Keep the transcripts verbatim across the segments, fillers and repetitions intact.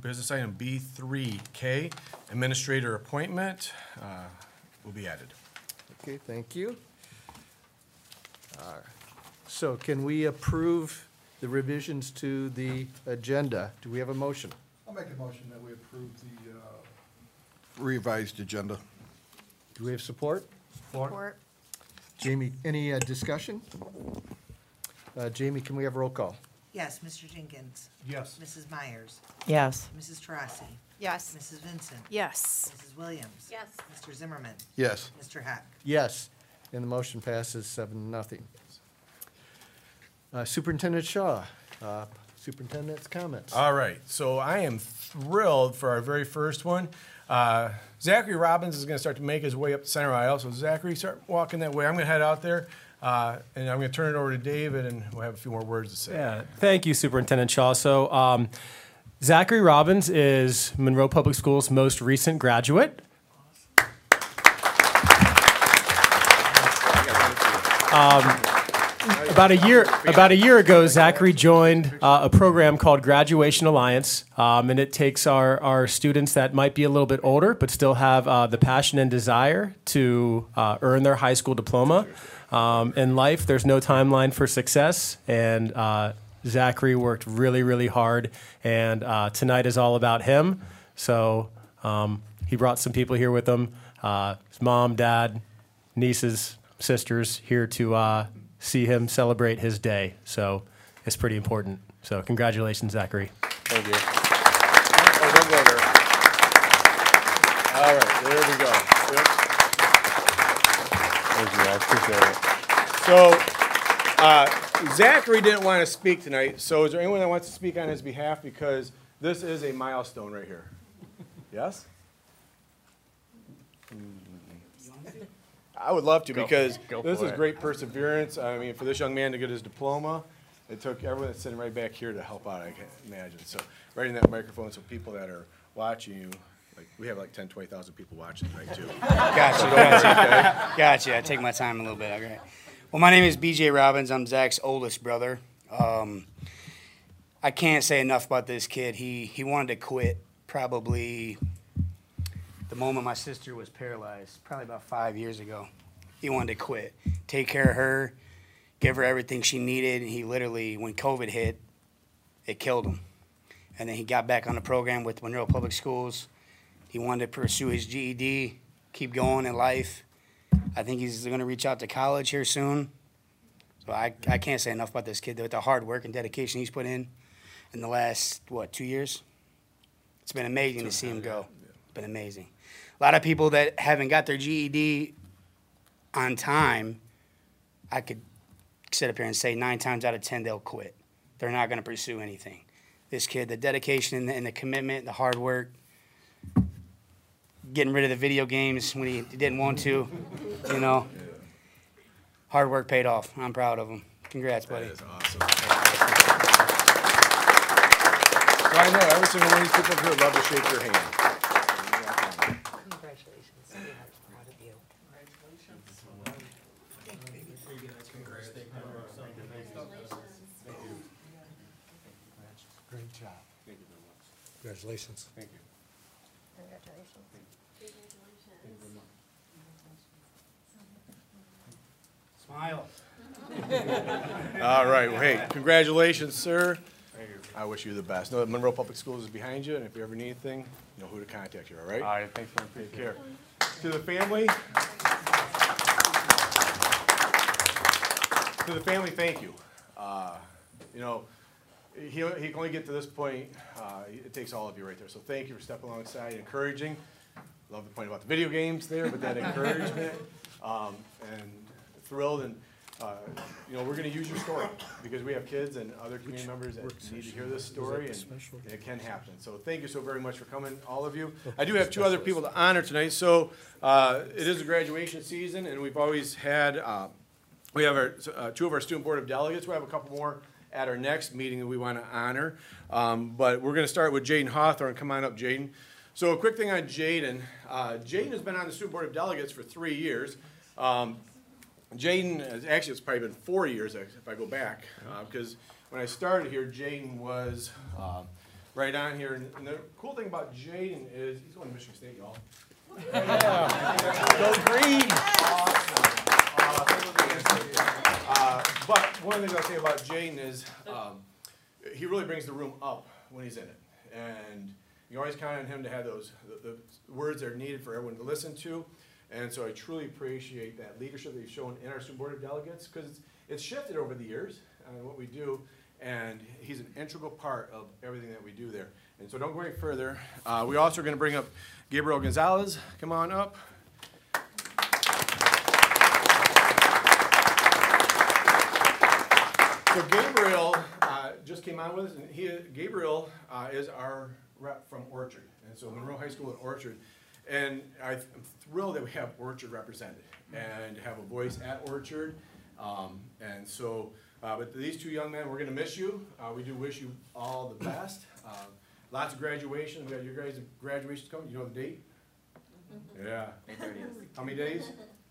business item B three K, administrator appointment, uh, will be added. Okay, thank you. Uh, So can we approve the revisions to the agenda? Do we have a motion? I'll make a motion that we approve the uh, revised agenda. Do we have support? Support. Jamie, any uh, discussion? Uh, Jamie, can we have roll call? Yes, Mister Jenkins. Yes. Missus Myers. Yes. Missus Tarasi. Yes. Missus Vincent. Yes. Missus Williams. Yes. Mister Zimmerman. Yes. Mister Hack. Yes, and the motion passes seven, nothing. Uh, Superintendent Shaw, uh, superintendent's comments. All right, so I am thrilled for our very first one. Uh, Zachary Robbins is going to start to make his way up the center aisle. So Zachary, start walking that way. I'm going to head out there, uh, and I'm going to turn it over to David, and we'll have a few more words to say. Yeah, thank you, Superintendent Shaw. So um, Zachary Robbins is Monroe Public Schools' most recent graduate. Um, About a year, about a year ago, Zachary joined uh, a program called Graduation Alliance, um, and it takes our, our students that might be a little bit older but still have uh, the passion and desire to uh, earn their high school diploma. Um, in life, there's no timeline for success, and uh, Zachary worked really, really hard, and uh, tonight is all about him. So um, he brought some people here with him, uh, his mom, dad, nieces, sisters, here to uh, see him celebrate his day. So it's pretty important. So congratulations, Zachary. Thank you. Oh, don't go there. All right, there we go. Yep. Thank you, I appreciate it. So, uh, Zachary didn't want to speak tonight, so is there anyone that wants to speak on his behalf? Because this is a milestone right here. Yes? I would love to, because this is great perseverance. I mean, for this young man to get his diploma, it took everyone that's sitting right back here to help out, I can imagine. So right in that microphone, so people that are watching you, like, we have like ten, twenty thousand people watching tonight, too. Gotcha, gotcha. Gotcha, I take my time a little bit, okay. Well, my name is B J Robbins. I'm Zach's oldest brother. Um, I can't say enough about this kid. He, he wanted to quit probably the moment my sister was paralyzed, probably about five years ago. He wanted to quit, take care of her, give her everything she needed. And he literally, when COVID hit, it killed him. And then he got back on the program with Monroe Public Schools. He wanted to pursue his G E D, keep going in life. I think he's going to reach out to college here soon. So I, I can't say enough about this kid, with the hard work and dedication he's put in in the last, what, two years? It's been amazing to see him go. It's been amazing. A lot of people that haven't got their G E D on time, I could sit up here and say nine times out of ten they'll quit. They're not going to pursue anything. This kid, the dedication and the, and the commitment, the hard work, getting rid of the video games when he didn't want to, you know. Hard work paid off. I'm proud of him. Congrats, buddy. That is awesome. So I know every single one of these people here would love to shake your hand. Congratulations. We are proud of you. Great job. Congratulations. Thank you. Smile. All right, well, hey, congratulations, sir. I wish you the best. Know that Monroe Public Schools is behind you, and if you ever need anything, you know who to contact you, all right? All right, thanks for Take care. To the family, to the family, thank you. Uh, you know, he, he can only get to this point. Uh, it takes all of you right there. So thank you for stepping alongside, encouraging. Love the point about the video games there, but that encouragement. Um, and thrilled, and uh, you know, we're going to use your story because we have kids and other community members that need to hear this story, and, and it can happen. So thank you so very much for coming, all of you. I do have two other people to honor tonight. So uh, it is a graduation season, and we've always had, uh, we have our, uh, two of our student board of delegates. We have a couple more at our next meeting that we want to honor. Um, but we're going to start with Jaden Hawthorne. Come on up, Jaden. So a quick thing on Jaden. Uh, Jaden has been on the student board of delegates for three years. Um, Jaden, actually it's probably been four years if I go back, uh, because when I started here, Jaden was uh, right on here. And and the cool thing about Jaden is, he's going to Michigan State, y'all. Go green! Uh, But one of the things I'll say about Jaden is, um, he really brings the room up when he's in it. And you always count on him to have those, the, the words that are needed for everyone to listen to. And so I truly appreciate that leadership that you've shown in our student board of delegates, because it's, it's shifted over the years on what we do. And he's an integral part of everything that we do there. And so don't go any further. Uh, we also are gonna bring up Gabriel Gonzalez. Come on up. So Gabriel uh, just came on with us, and he, Gabriel uh, is our rep from Orchard, and so Monroe High School at Orchard. And I'm thrilled that we have Orchard represented and have a voice at Orchard. Um, and so, uh, but these two young men, we're gonna miss you. Uh, we do wish you all the best. Uh, lots of graduation. We got your guys' graduation coming. You know the date? Yeah. How many days?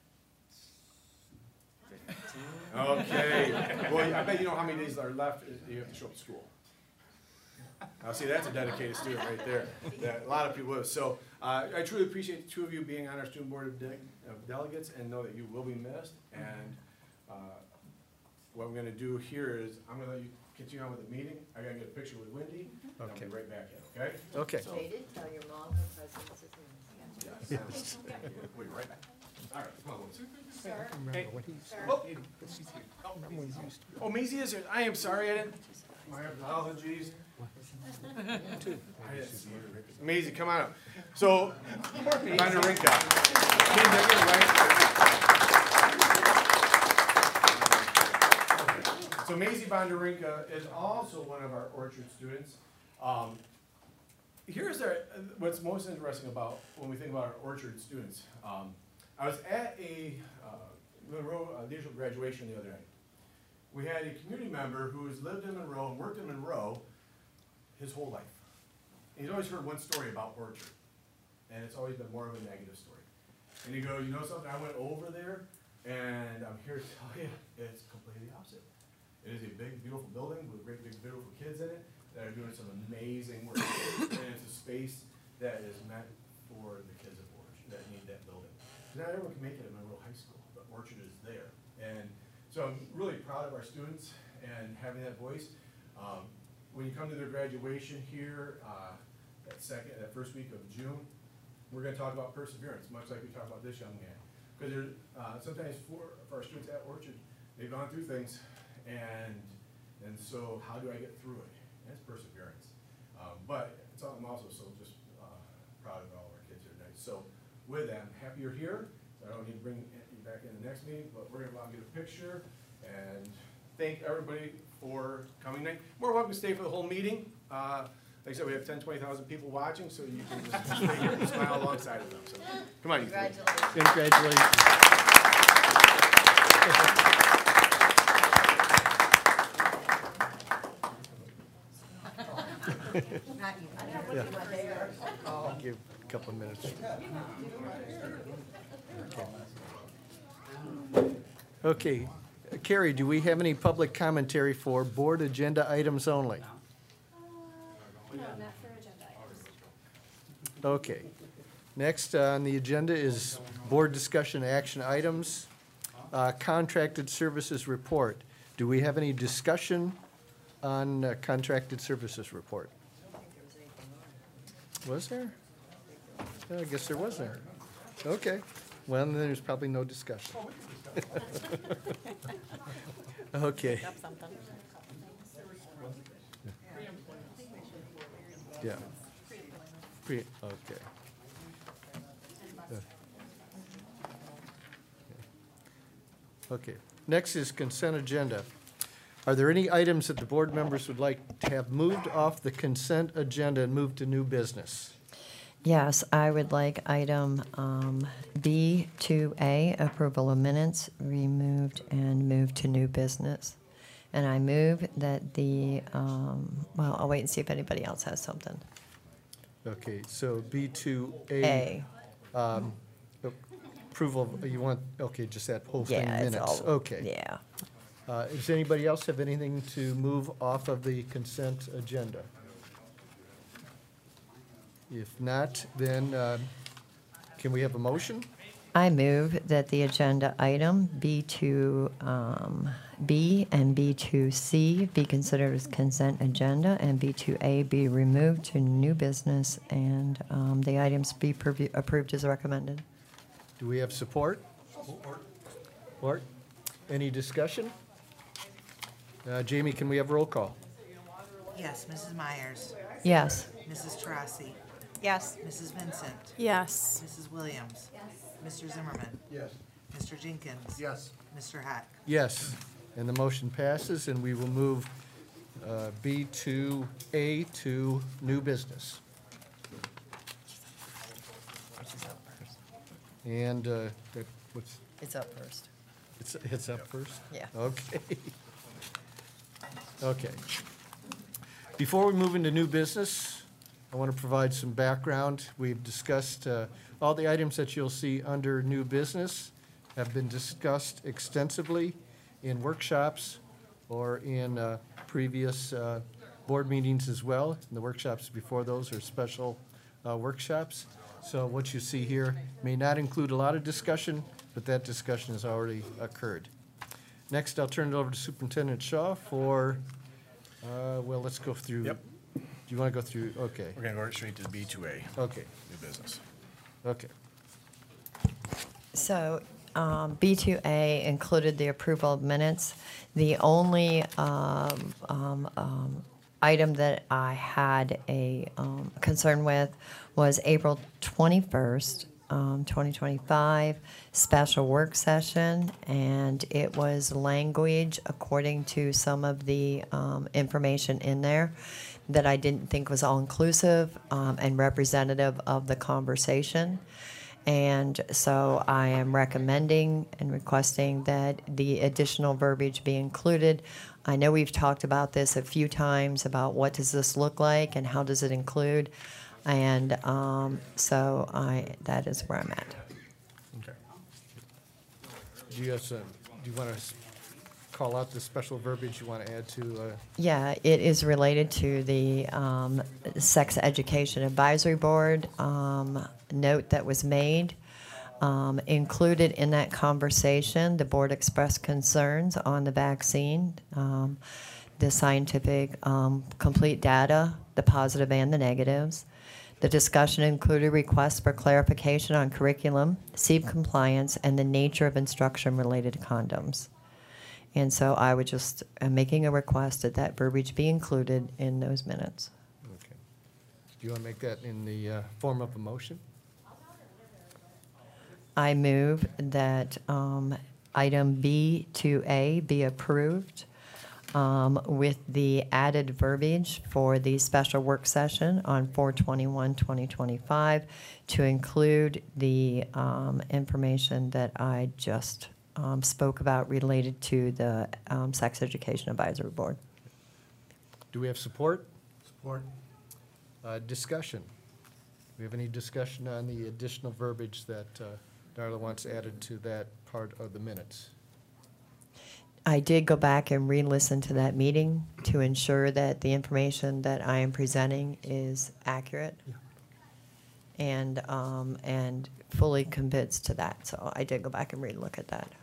Okay, well, I bet you know how many days are left, is you have to show up to school. Now, see, that's a dedicated student right there, that a lot of people have. So, uh, I truly appreciate the two of you being on our student board of, de of delegates, and know that you will be missed. And, uh, what I'm gonna do here is, I'm gonna let you continue on with the meeting. I gotta get a picture with Wendy, and I'll be Okay. right back in, okay? Okay. Dated, tell your mom the president's is in. Yes. We'll be right back. All right, come on, Wendy. Sir, Oh, oh, Maisie is here. I am sorry, I didn't. My apologies. I didn't see her. Maisie, come on up. So, Bondarenka. So Maisie Bondarenka is also one of our Orchard students. Um, here's our, what's most interesting about when we think about our Orchard students. Um, I was at a uh, Monroe uh, digital graduation the other night. We had a community member who has lived in Monroe and worked in Monroe his whole life. And he's always heard one story about Orchard, and it's always been more of a negative story. And he goes, you know something, I went over there, and I'm here to tell you, it's completely the opposite. It is a big, beautiful building with great, big, beautiful kids in it that are doing some amazing work. And it's a space that is meant for the kids of Orchard that need that building. Not everyone can make it at Monroe High School, but Orchard is there. And so I'm really proud of our students and having that voice. Um, when you come to their graduation here, uh, that second, that first week of June, we're gonna talk about perseverance, much like we talked about this young man. Because there's, uh, sometimes for, for our students at Orchard, they've gone through things, and and so how do I get through it? And it's perseverance. Um, but it's, I'm also so just uh, proud of all of our kids here tonight. So with that, I'm happy you're here. So I don't need to bring you back in the next meeting, but we're gonna go out and get a picture and thank everybody for coming tonight. More welcome to stay for the whole meeting. Uh, like I said, we have ten, twenty thousand people watching, so you can just stay here and smile alongside of them. So come on, you three. Congratulations. Congratulations. Not you. Yeah. I'll give a couple of minutes. Okay. Uh, Carrie, do we have any public commentary for board agenda items only? No, not for agenda items. Okay. Next on the agenda is board discussion action items, uh, contracted services report. Do we have any discussion on uh, contracted services report? Was there? Yeah, I guess there was there. Okay. Well, then there's probably no discussion. Okay. Yeah. Pre, okay. Okay. Next is consent agenda. Are there any items that the board members would like to have moved off the consent agenda and moved to new business? Yes, I would like item um, B two A, approval of minutes, removed and moved to new business. And I move that the, um, well, I'll wait and see if anybody else has something. Okay, so B two A. A, um, Approval, of- you want, okay, just that whole thing, yeah, it's minutes. all, Okay. yeah. Uh, Does anybody else have anything to move off of the consent agenda? If not, then uh, can we have a motion? I move that the agenda item B two um, B and B two C be considered as consent agenda, and B two A be removed to new business, and um, the items be purview- approved as recommended. Do we have support? Support. Support. Any discussion? Uh, Jamie, can we have roll call? Yes, Missus Myers, Yes. Missus Tarasi, Yes. Missus Vincent, Yes. Missus Williams. Mister Zimmerman, Yes. Mister Jenkins. Yes. Mister Hack. Yes, and the motion passes, and we will move uh, B two A to new business. And uh, that- what's, It's up first. it's, it's up first? Yeah. Okay. Okay. Before we move into new business, I want to provide some background. We've discussed, uh, all the items that you'll see under new business have been discussed extensively in workshops or in uh, previous uh, board meetings as well. And the workshops before those are special uh, workshops. So what you see here may not include a lot of discussion, but that discussion has already occurred. Next, I'll turn it over to Superintendent Shaw for, uh, well, let's go through. Yep. Do you want to go through? Okay, We're gonna go right straight to B two A, okay, new business. okay. So um, B two A included the approval of minutes. The only um, um, um, item that I had a um, concern with was April twenty-first, um, twenty twenty-five, special work session, and it was language according to some of the um, information in there that I didn't think was all-inclusive um, and representative of the conversation. And so I am recommending and requesting that the additional verbiage be included. I know we've talked about this a few times, about what does this look like and how does it include? And um, so I, that is where I'm at. Okay. Do you have some, do you want to call out the special verbiage you want to add to? uh, Yeah, it is related to the um, Sex Education Advisory Board um, note that was made. Um, included in that conversation, the board expressed concerns on the vaccine, um, the scientific um, complete data, the positive and the negatives. The discussion included requests for clarification on curriculum, S E E P compliance, and the nature of instruction related to condoms. And so I would just, am making a request that that verbiage be included in those minutes. Okay. Do you want to make that in the uh, form of a motion? I move that um, item B two A be approved um, with the added verbiage for the special work session on four twenty-one twenty twenty-five to include the um, information that I just um, spoke about related to the um, Sex Education Advisory Board. Do we have support? Support. Uh, Discussion? Do we have any discussion on the additional verbiage that uh, Darla wants added to that part of the minutes? I did go back and re-listen to that meeting to ensure that the information that I am presenting is accurate and, um, and fully commits to that. So I did go back and re-look at that.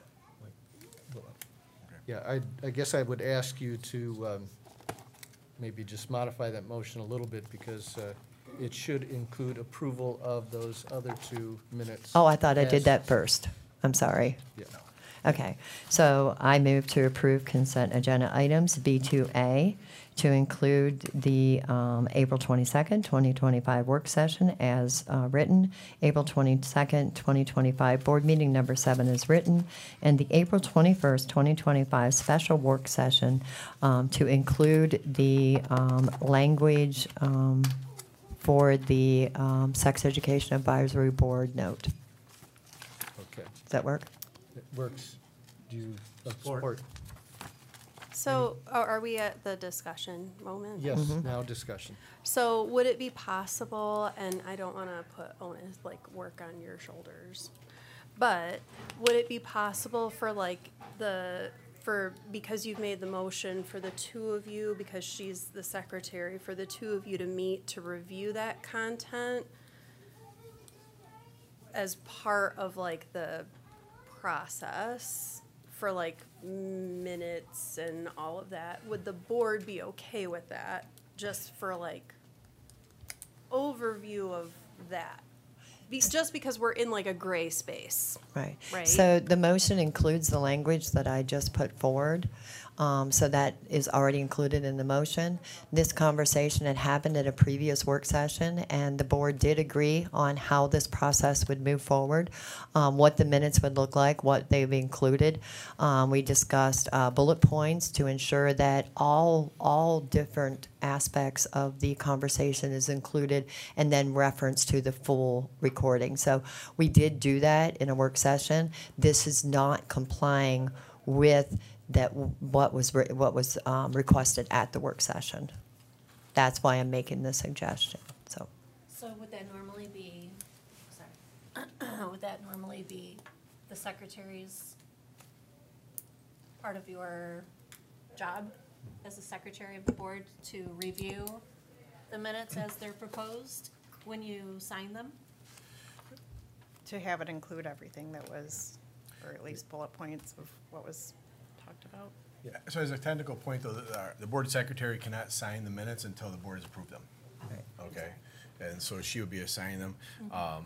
Yeah, I, I guess I would ask you to um, maybe just modify that motion a little bit, because uh, it should include approval of those other two minutes. Oh, I thought I did as- that first. I'm sorry. Yeah. Okay, so I move to approve consent agenda items B two A to include the um, April twenty-second, twenty twenty-five work session as uh, written, April twenty-second, twenty twenty-five board meeting number seven is written, and the April twenty-first, twenty twenty-five special work session um, to include the um, language um, for the um, Sex Education Advisory Board note. Okay, Does that work? it works. Do you uh, support? So are are we at the discussion moment? Yes, now discussion. So would it be possible, and I don't want to put onus, like, work on your shoulders, but would it be possible for, like, the, for, because you've made the motion for the two of you, because she's the secretary, for the two of you to meet to review that content as part of like the process for like minutes and all of that, would the board be okay with that? Just for like overview of that? Be, just because we're in like a gray space. Right. Right. So the motion includes the language that I just put forward. Um, so that is already included in the motion. This conversation had happened at a previous work session, and the board did agree on how this process would move forward, um, what the minutes would look like, what they've included. Um, we discussed uh, bullet points to ensure that all all different aspects of the conversation is included, and then reference to the full recording. So we did do that in a work session. This is not complying with that what was re- what was um, requested at the work session. That's why I'm making the suggestion. So So would that normally be, sorry, would that normally be the secretary's part of your job as the secretary of the board to review the minutes as they're proposed when you sign them? To have it include everything that was, or at least bullet points of what was talked about. Yeah, so as a technical point, though, the, uh, the board secretary cannot sign the minutes until the board has approved them. Okay, and so she would be assigning them. Um, uh,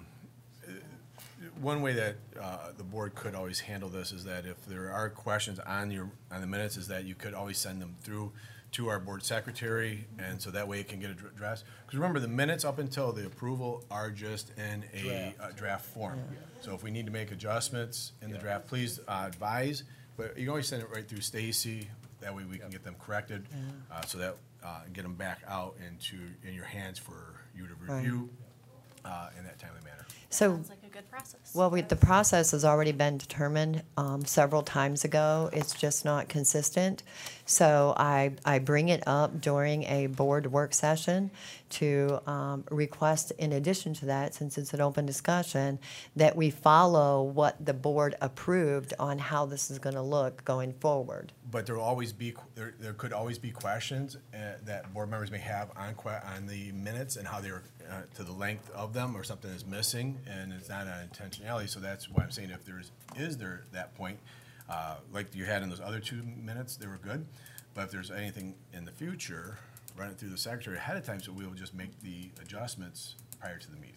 One way that uh, the board could always handle this is that if there are questions on your, on the minutes, is that you could always send them through to our board secretary, and so that way it can get addressed. Because remember, the minutes up until the approval are just in a uh, draft form. So if we need to make adjustments in the draft, please uh, advise. But you can always send it right through Stacy. That way we can get them corrected, uh, so that uh, get them back out into in your hands for you to Right. review uh, in that timely manner. so Sounds like a good process. well, we, the process has already been determined um, several times ago. It's just not consistent. So I, I bring it up during a board work session to um, request, in addition to that, since it's an open discussion, that we follow what the board approved on how this is going to look going forward. But there will always be, there, there could always be questions uh, that board members may have on que, on the minutes and how they're, uh, to the length of them, or something is missing, and it's not an intentionality, so that's why I'm saying if there's, is there that point, uh, like you had in those other two minutes, they were good, but if there's anything in the future, run it through the secretary ahead of time, so we'll just make the adjustments prior to the meeting.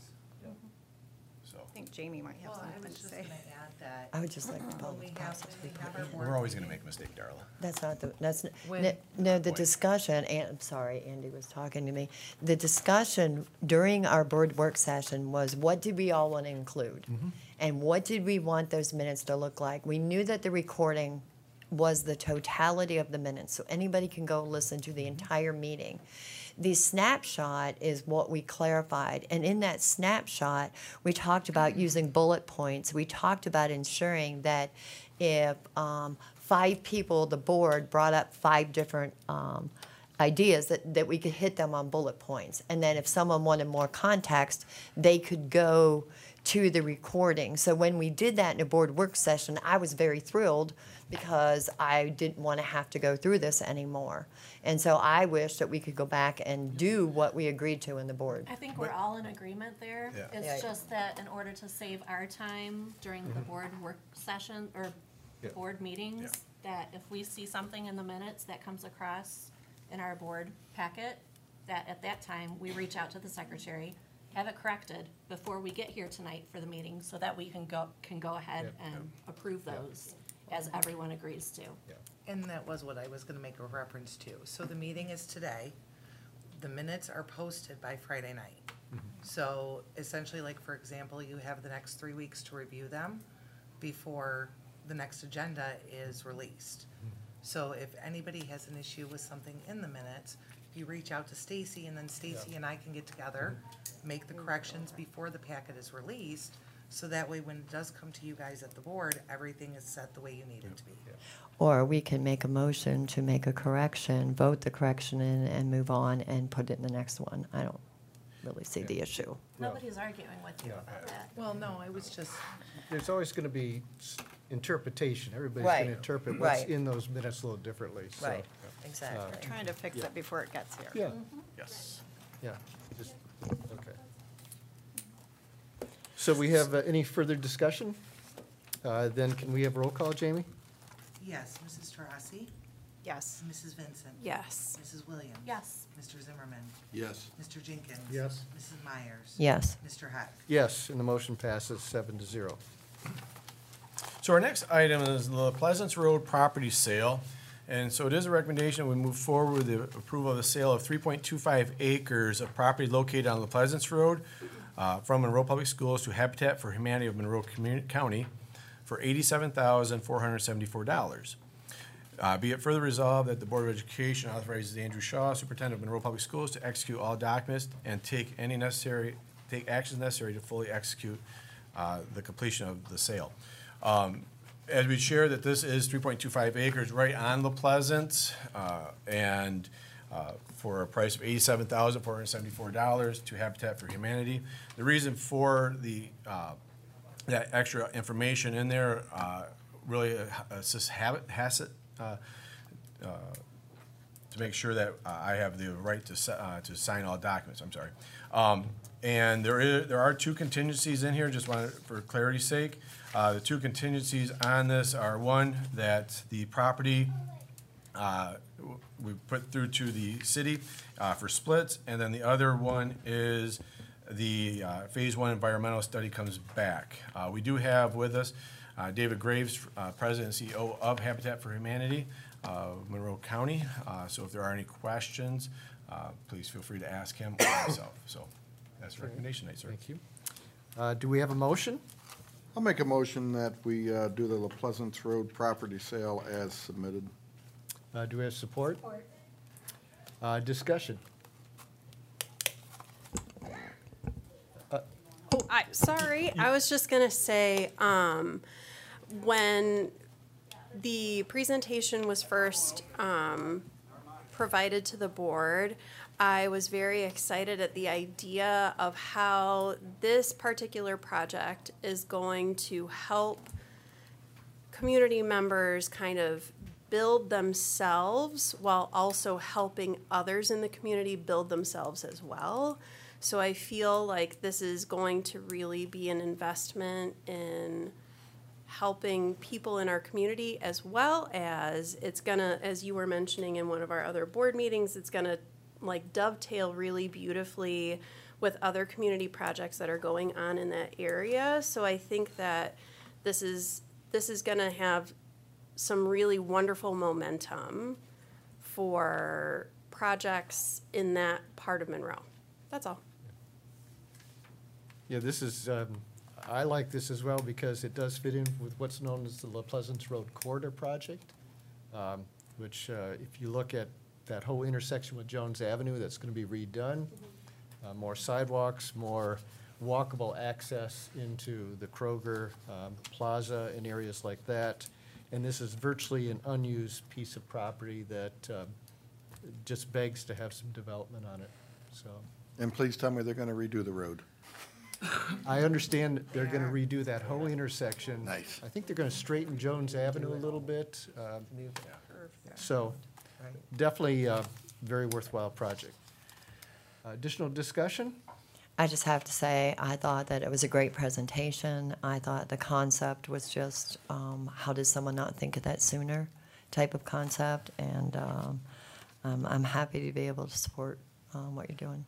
So, I think Jamie might have Well, I something was to just say. gonna add that. I would just like to follow When we the have, process. when we we have put our in. board. we're always gonna meeting- make a mistake, Darla. That's not the, that's, n- When- n- no, the Point. discussion, and, I'm sorry, Andy was talking to me. The discussion during our board work session was, what did we all want to include? And what did we want those minutes to look like? We knew that the recording was the totality of the minutes, so anybody can go listen to the entire meeting. The snapshot is what we clarified, and in that snapshot, we talked about using bullet points. We talked about ensuring that if um, five people, the board brought up five different um, ideas, that, that we could hit them on bullet points. And then if someone wanted more context, they could go to the recording. So when we did that in a board work session, I was very thrilled because I didn't want to have to go through this anymore. And so I wish that we could go back and do what we agreed to in the board. I think we're all in agreement there. Yeah. Yeah. It's just that in order to save our time during the board work session, or Yeah. board meetings, that if we see something in the minutes that comes across in our board packet, that at that time, we reach out to the secretary, have it corrected before we get here tonight for the meeting, so that we can go, can go ahead and approve those as everyone agrees to. And that was what I was gonna make a reference to. So the meeting is today. The minutes are posted by Friday night. So essentially, like, for example, you have the next three weeks to review them before the next agenda is released. So if anybody has an issue with something in the minutes, you reach out to Stacy, and then Stacy and I can get together, make the corrections before the packet is released, so that way when it does come to you guys at the board, everything is set the way you need it to be. Or we can make a motion to make a correction, vote the correction in, and move on and put it in the next one. I don't really see the issue. Nobody's arguing with you about that. Well, no, I was just, There's always going to be, s- interpretation. Everybody's going Right, to interpret what's right. in those minutes a little differently, so. Right, exactly. Trying to fix it before it gets here. Yeah, Yes. yeah, just, okay. So we have uh, any further discussion? Uh, Then can we have roll call, Jamie? Yes, Missus Taurasi, Yes. Missus Vincent. Yes. Missus Williams. Yes. Mister Zimmerman. Yes. Mister Jenkins. Yes. Missus Myers. Yes. Mister Heck. Yes, and the motion passes seven to zero. So our next item is the Pleasance Road property sale. And so it is a recommendation, we move forward with the approval of the sale of three point two five acres of property located on the Pleasance Road uh, from Monroe Public Schools to Habitat for Humanity of Monroe Community County for eighty-seven thousand four hundred seventy-four dollars. Uh, Be it further resolved that the Board of Education authorizes Andrew Shaw, Superintendent of Monroe Public Schools, to execute all documents and take any necessary, take actions necessary to fully execute uh, the completion of the sale. Um, As we share that this is three point two five acres right on La Pleasant, uh, and uh, for a price of eighty-seven thousand four hundred seventy-four dollars to Habitat for Humanity. The reason for the, uh, that extra information in there uh, really assists Habit, Hassett, uh, uh, to make sure that uh, I have the right to, se- uh, to sign all documents, I'm sorry. Um, And there is, there are two contingencies in here, just wanted, for clarity's sake. Uh, the two contingencies on this are, one, that the property, uh, w- we put through to the city, uh, for splits, and then the other one is the, uh, phase one environmental study comes back. Uh, we do have with us, uh, David Graves, uh, President and C E O of Habitat for Humanity, uh, Monroe County. Uh, so if there are any questions, uh, please feel free to ask him or myself, so. That's the recommendation, sir. Thank you. Uh, Do we have a motion? I'll make a motion that we uh, do the La Pleasance Road property sale as submitted. Uh, Do we have support? Uh, Discussion. Oh, I, sorry, I was just gonna say, um, when the presentation was first, um, provided to the board, I was very excited at the idea of how this particular project is going to help community members kind of build themselves while also helping others in the community build themselves as well. So I feel like this is going to really be an investment in helping people in our community, as well as it's gonna, as you were mentioning in one of our other board meetings, it's gonna like dovetail really beautifully with other community projects that are going on in that area. So I think that this is this is gonna have some really wonderful momentum for projects in that part of Monroe. That's all. Yeah, this is, um, I like this as well because it does fit in with what's known as the La Pleasance Road Corridor Project, um, which uh, if you look at that whole intersection with Jones Avenue, that's going to be redone. Uh, More sidewalks, more walkable access into the Kroger um, Plaza and areas like that. And this is virtually an unused piece of property that uh, just begs to have some development on it, so. And please tell me they're going to redo the road. I understand that they're They gonna are. redo that whole intersection. Nice. I think they're gonna straighten Jones Avenue a little bit, uh, so Right. definitely a very worthwhile project. Additional discussion? I just have to say, I thought that it was a great presentation. I thought the concept was just, um, how did someone not think of that sooner type of concept? And um, um, I'm happy to be able to support um, what you're doing.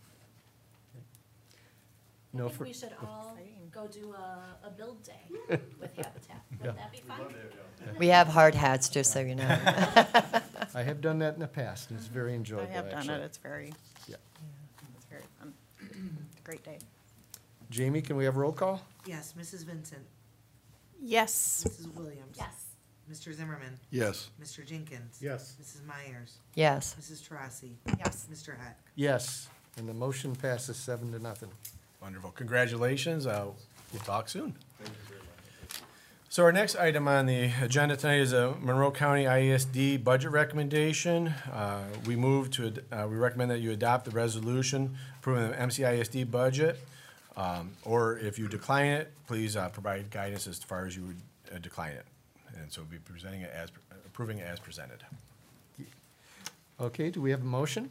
No I think fur- we should all go do a, a build day with Habitat. Would that be fun? We have hard hats, just so you know. I have done that in the past, and it's very I enjoyable, have done actually. it, it's very, Yeah. it's very fun. It's a great day. Jamie, can we have roll call? Yes, Missus Vincent. Yes. Missus Williams. Yes. Mister Zimmerman. Yes. Mister Jenkins. Yes. Missus Myers. Yes. Missus Taurasi. Yes. Mister Heck. Yes, and the motion passes seven to nothing. Wonderful. Congratulations. Uh, We'll talk soon. So our next item on the agenda tonight is a Monroe County I S D budget recommendation. Uh, We move to, ad- uh, we recommend that you adopt the resolution approving the M C I S D budget. Um, Or if you decline it, please uh, provide guidance as far as you would uh, decline it. And so we'll be presenting it as, approving it as presented. Okay, do we have a motion?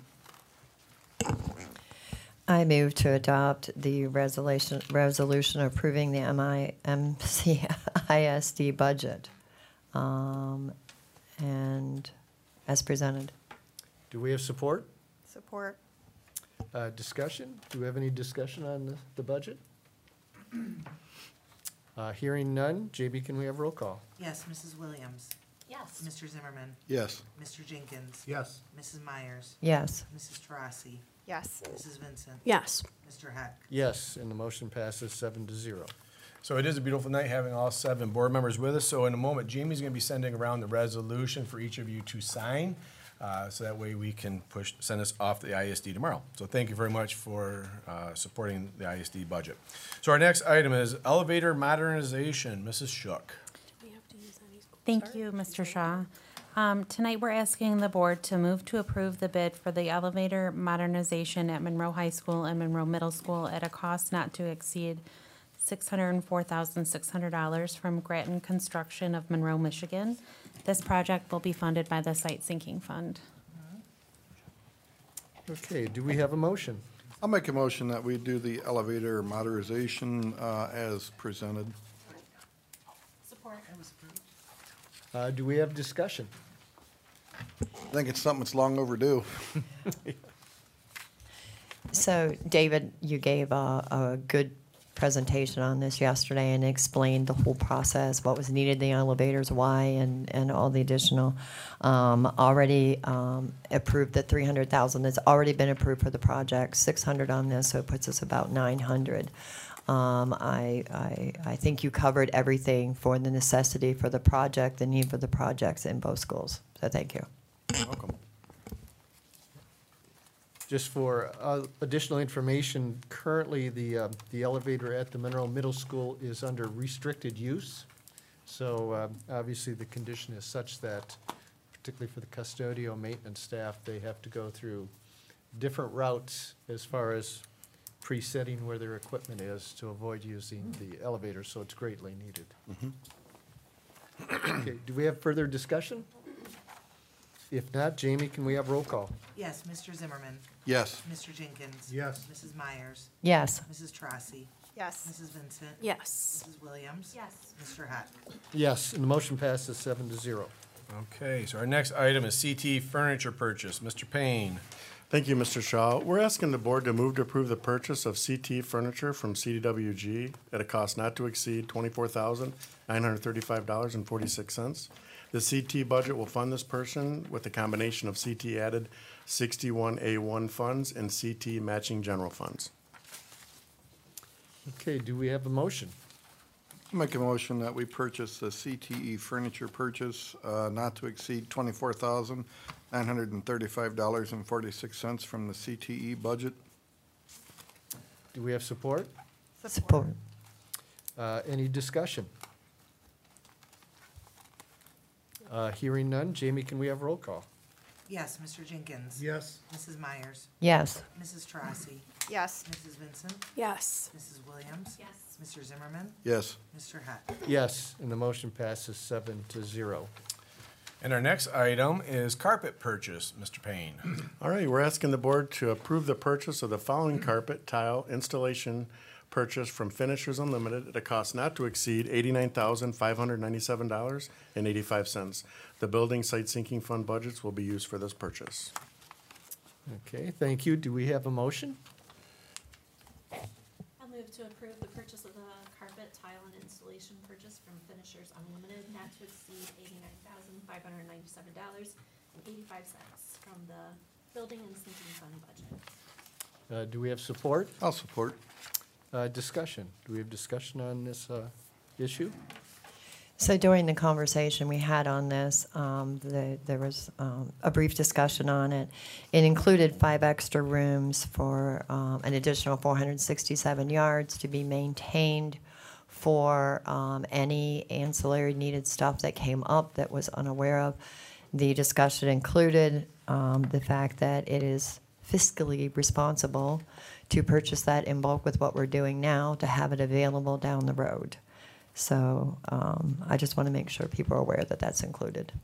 I move to adopt the resolution, resolution approving the M I M C I S D budget, um, and as presented. Do we have support? Support. Uh, Discussion? Do we have any discussion on the- the budget? Uh, Hearing none. J B, can we have roll call? Yes, Missus Williams. Yes. Mister Zimmerman. Yes. Mister Jenkins. Yes. Missus Myers. Yes. Missus Tarasi. Yes. Missus Vincent. Yes. Mister Heck. Yes, and the motion passes seven to zero. So it is a beautiful night having all seven board members with us. So in a moment, Jamie's going to be sending around the resolution for each of you to sign. Uh, so that way we can push, send us off the I S D tomorrow. So thank you very much for uh, supporting the I S D budget. So our next item is elevator modernization. Missus Shook. Thank you, Mister Shaw. Um, Tonight, we're asking the board to move to approve the bid for the elevator modernization at Monroe High School and Monroe Middle School at a cost not to exceed six hundred four thousand six hundred dollars from Grattan Construction of Monroe, Michigan. This project will be funded by the Site Sinking Fund. Okay, do we have a motion? I'll make a motion that we do the elevator modernization uh, as presented. Support. Uh, Do we have discussion? I think it's something that's long overdue. So, David, you gave a, a good presentation on this yesterday and explained the whole process, what was needed, the elevators, why, and, and all the additional. Um, already um, approved the three hundred thousand that's already been approved for the project, six hundred on this, so it puts us about nine hundred. Um, I, I, I think you covered everything for the necessity for the project, the need for the projects in both schools. So thank you. Welcome. Just for uh, additional information, currently, the, uh, the elevator at the Monroe Middle School is under restricted use. So um, obviously, the condition is such that, particularly for the custodial maintenance staff, they have to go through different routes as far as presetting where their equipment is to avoid using the elevator, so it's greatly needed. Okay, do we have further discussion? If not, Jamie, can we have roll call? Yes, Mister Zimmerman. Yes. Mister Jenkins. Yes. Missus Myers. Yes. Missus Tarasi. Yes. Missus Vincent. Yes. Missus Williams. Yes. Mister Heck. Yes, and the motion passes seven to zero. Okay, so our next item is C T furniture purchase. Mister Payne. Thank you, Mister Shaw. We're asking the board to move to approve the purchase of C T furniture from C D W G at a cost not to exceed twenty-four thousand nine hundred thirty-five dollars and forty-six cents. The C T budget will fund this person with a combination of C T added sixty-one A one funds and C T matching general funds. Okay, do we have a motion? Make a motion that we purchase the C T E furniture purchase uh, not to exceed twenty-four thousand nine hundred thirty-five dollars and forty-six cents from the C T E budget. Do we have support? Support. Uh, Any discussion? Uh, Hearing none. Jamie, can we have roll call? Yes, Mister Jenkins. Yes. Missus Myers. Yes. Missus Tarasi. Yes. Missus Vincent. Yes. Missus Williams. Yes. Mister Zimmerman. Yes. Mister Heck. Yes, and the motion passes seven to zero. And our next item is carpet purchase. Mister Payne. All right, we're asking the board to approve the purchase of the following carpet tile installation purchase from Finishers Unlimited at a cost not to exceed eighty-nine thousand five hundred ninety-seven dollars and eighty-five cents. The building site sinking fund budgets will be used for this purchase. Okay, thank you. Do we have a motion? I'll move to approve the purchase of the carpet tile and installation purchase from Finishers Unlimited not to exceed eighty-nine thousand five hundred ninety-seven dollars and eighty-five cents from the building and sinking fund budget. Uh, Do we have support? I'll support. Uh, Discussion. Do we have discussion on this uh, issue? So during the conversation we had on this, um, the, there was um, a brief discussion on it. It included five extra rooms for um, an additional four hundred sixty-seven yards to be maintained for um, any ancillary needed stuff that came up that was unaware of. The discussion included um, the fact that it is fiscally responsible to purchase that in bulk with what we're doing now to have it available down the road. So um, I just want to make sure people are aware that that's included.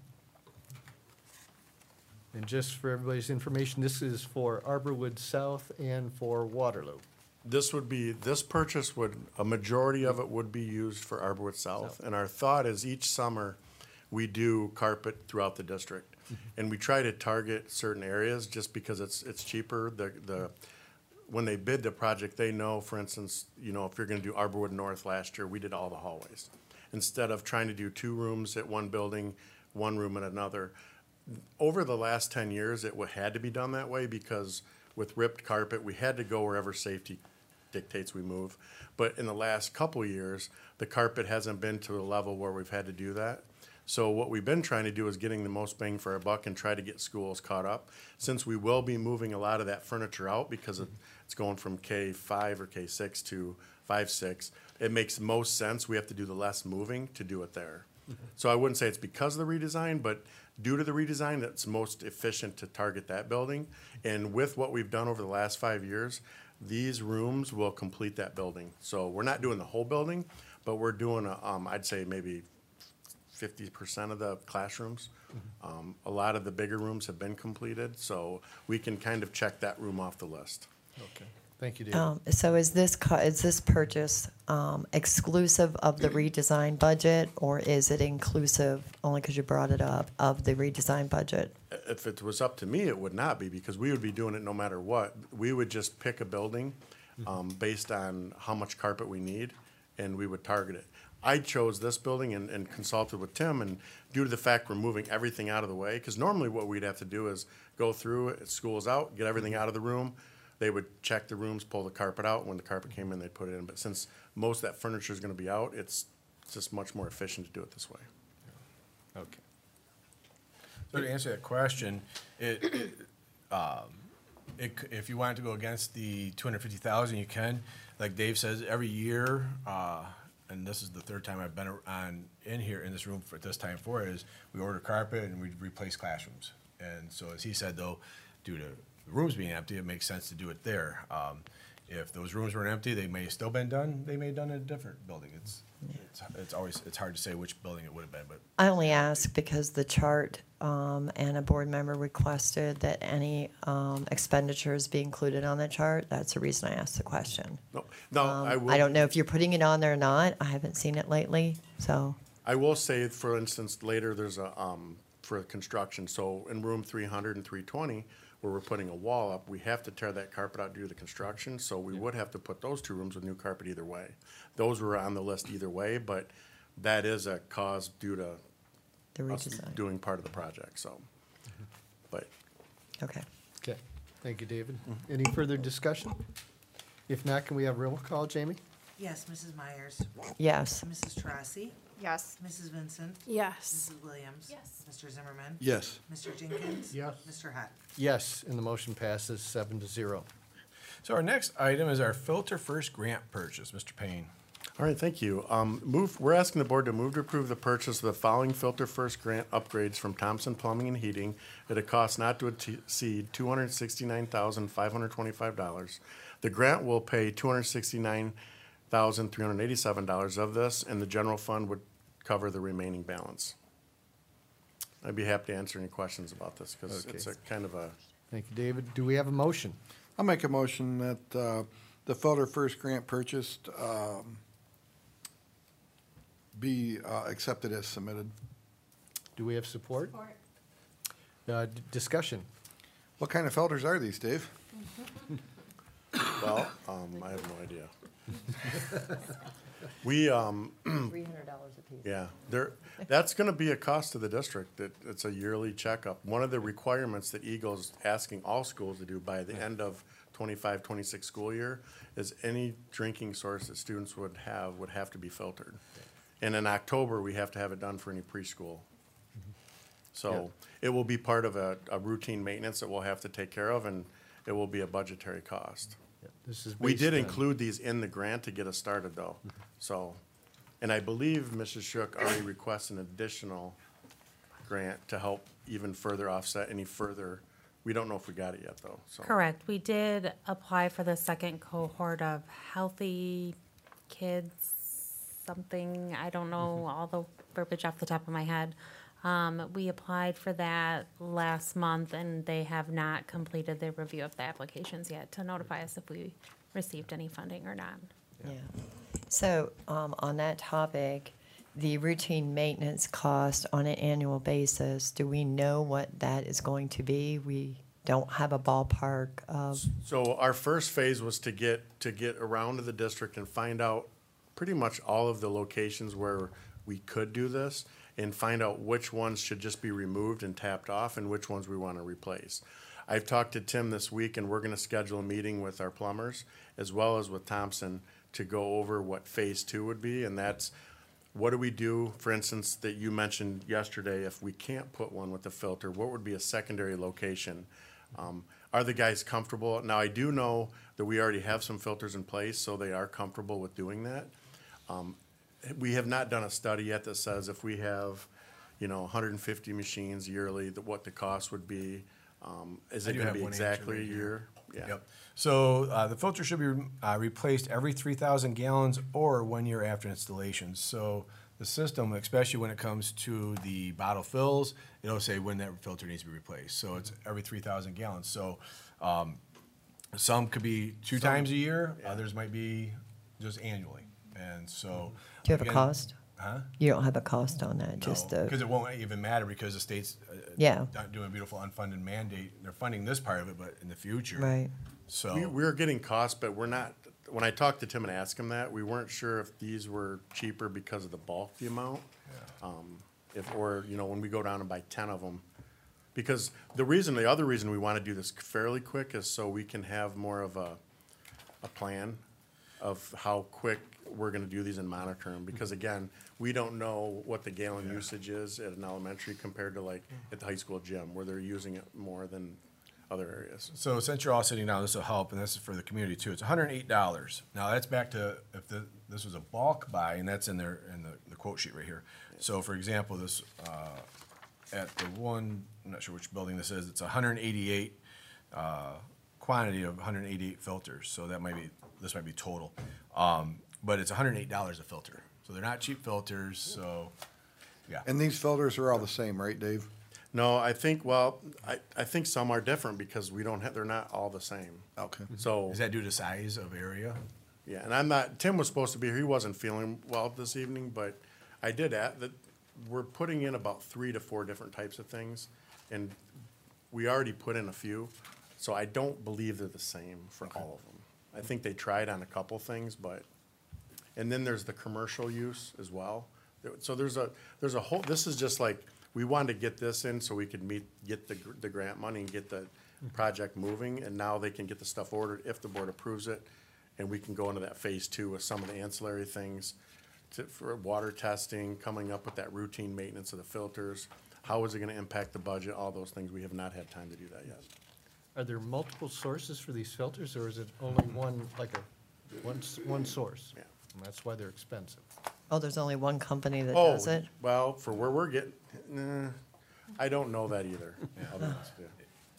And just for everybody's information, this is for Arborwood South and for Waterloo. This would be, this purchase would, a majority of it would be used for Arborwood South. And our thought is each summer, we do carpet throughout the district. And we try to target certain areas just because it's, it's cheaper. The, the, when they bid the project, they know, for instance, you know, if you're gonna do Arborwood North last year, we did all the hallways. Instead of trying to do two rooms at one building, one room at another. Over the last ten years, it wa- had to be done that way because with ripped carpet, we had to go wherever safety dictates we move. But in the last couple of years, the carpet hasn't been to a level where we've had to do that. So what we've been trying to do is getting the most bang for our buck and try to get schools caught up. Since we will be moving a lot of that furniture out because it- it's going from K five or K six to five, six, it makes most sense. We have to do the less moving to do it there. So I wouldn't say it's because of the redesign, but due to the redesign, it's most efficient to target that building. And with what we've done over the last five years, these rooms will complete that building. So we're not doing the whole building, but we're doing, a, um, I'd say maybe fifty percent of the classrooms. Um, a lot of the bigger rooms have been completed, so we can kind of check that room off the list. Okay. Thank you, David. Um, So is this, co- is this purchase um, exclusive of the redesign budget, or is it inclusive, only because you brought it up, of the redesign budget? If it was up to me, it would not be, because we would be doing it no matter what. We would just pick a building um, based on how much carpet we need, and we would target it. I chose this building and, and consulted with Tim, and due to the fact we're moving everything out of the way, because normally what we'd have to do is go through it, school's out, get everything out of the room. They would check the rooms, pull the carpet out. When the carpet came in, they'd put it in. But since most of that furniture is gonna be out, it's just much more efficient to do it this way. Okay. So to answer that question, it, it, um, it, c- if you wanted to go against the two hundred fifty thousand, you can. Like Dave says, every year, uh, and this is the third time I've been on, in here, in this room for this time for it, is we order carpet and we replace classrooms. And so as he said though, due to the rooms being empty, it makes sense to do it there. Um, if those rooms weren't empty, they may have still been done, they may have done in a different building. It's, it's, it's always, it's hard to say which building it would have been, but I only ask because the chart um, and a board member requested that any um, expenditures be included on the chart. That's the reason I asked the question. No, no, I Um, will. I don't know if you're putting it on there or not. I haven't seen it lately, so. I will say, for instance, later there's a, um, for construction, so in room three hundred and three twenty, where we're putting a wall up, we have to tear that carpet out due to the construction, so we would have to put those two rooms with new carpet either way. Those were on the list either way, but that is a cause due to The us redesign. doing part of the project, so. But Okay. Okay. Thank you, David. Any further discussion? If not, can we have roll call, Jamie? Yes, Missus Myers? Yes. Missus Tracy? Yes. Missus Vincent? Yes. Missus Williams? Yes. Mister Zimmerman? Yes. Mister Jenkins? Yes. Mister Hack? Yes, and the motion passes seven to zero. So our next item is our Filter First grant purchase. Mister Payne. All right, thank you. Um, move, we're asking the board to move to approve the purchase of the following Filter First grant upgrades from Thompson Plumbing and Heating at a cost not to exceed two hundred sixty-nine thousand, five hundred twenty-five dollars. The grant will pay two hundred sixty-nine thousand, three hundred eighty-seven dollars of this, and the general fund would cover the remaining balance. I'd be happy to answer any questions about this, because Okay. it's a kind of a, Thank you, David. Do we have a motion? I'll make a motion that uh, the Felder First Grant purchased um, be uh, accepted as submitted. Do we have support? Support. Uh, d- Discussion? What kind of Felders are these, Dave? well, um, I have no idea. We, um, Three hundred dollars a piece. Yeah, there, that's gonna be a cost to the district, that, it's a yearly checkup. One of the requirements that Eagle's asking all schools to do by the end of twenty-five, twenty-six school year is any drinking source that students would have would have to be filtered. And in October, we have to have it done for any preschool. So it will be part of a, a routine maintenance that we'll have to take care of, and it will be a budgetary cost. Yeah, This is We based did on- include these in the grant to get us started, though, so, and I believe Missus Shook already requested an additional grant to help even further offset any further, we don't know if we got it yet, though, so. Correct. We did apply for the second cohort of Healthy Kids something, I don't know all the verbiage off the top of my head. Um, we applied for that last month, and they have not completed their review of the applications yet to notify us if we received any funding or not. Yeah. So, um, on that topic, the routine maintenance cost on an annual basis, do we know what that is going to be? We don't have a ballpark of, So our first phase was to get, to get around to the district and find out pretty much all of the locations where we could do this and find out which ones should just be removed and tapped off and which ones we want to replace. I've talked to Tim this week, and we're going to schedule a meeting with our plumbers as well as with Thompson to go over what phase two would be, and that's what do we do, for instance, that you mentioned yesterday, if we can't put one with the filter, what would be a secondary location? Um, are the guys comfortable? Now, I do know that we already have some filters in place, so they are comfortable with doing that. Um, we have not done a study yet that says if we have, you know, one hundred fifty machines yearly, that what the cost would be. Um, is I it do gonna have be one answer exactly a right here. year? Yeah. Yep. So uh, the filter should be uh, replaced every three thousand gallons or one year after installation. So the system, especially when it comes to the bottle fills, it'll say when that filter needs to be replaced. So it's every three thousand gallons. So um, some could be two times a year, others might be just annually. And so. do you have a again- cost? Huh? You don't have a cost on that, just No, the, because it won't even matter because the state's uh, Yeah. not doing a beautiful unfunded mandate. They're funding this part of it, but in the future. right? So. We, we're getting costs, but we're not, when I talked to Tim and asked him that, we weren't sure if these were cheaper because of the bulk, the amount. Um, if, or, you know, when we go down and buy ten of them. Because the reason, the other reason we want to do this fairly quick is so we can have more of a, a plan of how quick we're gonna do these and monitor them. Because again, we don't know what the gallon usage is at an elementary compared to like at the high school gym, where they're using it more than other areas. So since you're all sitting down, this will help, and this is for the community too. It's hundred and eight dollars. Now, that's back to, if the, this was a bulk buy, and that's in there, in the, the quote sheet right here. So for example, this, uh, at the one, I'm not sure which building this is, it's hundred and eighty-eight, uh, quantity of hundred and eighty-eight filters. So that might be, this might be total. Um, but it's hundred and eight dollars a filter. So they're not cheap filters, so, yeah. And these filters are all the same, right, Dave? No, I think, well, I, I think some are different because we don't have, they're not all the same. Okay. So, Is that due to size of area? yeah, and I'm not, Tim was supposed to be here, he wasn't feeling well this evening, but I did add that we're putting in about three to four different types of things, and we already put in a few, so I don't believe they're the same for all of them. I think they tried on a couple things, but, and then there's the commercial use as well. So there's a, there's a whole, this is just like, we wanted to get this in so we could meet, get the, gr- the grant money and get the project moving, and now they can get the stuff ordered if the board approves it, and we can go into that phase two with some of the ancillary things to, for water testing, coming up with that routine maintenance of the filters. How is it gonna impact the budget, all those things, we have not had time to do that yet. Are there multiple sources for these filters, or is it only one, like a, one, s- one source? Yeah. And that's why they're expensive. Oh, there's only one company that Oh, does it? well, for where we're getting, nah, I don't know that either. I'll be honest with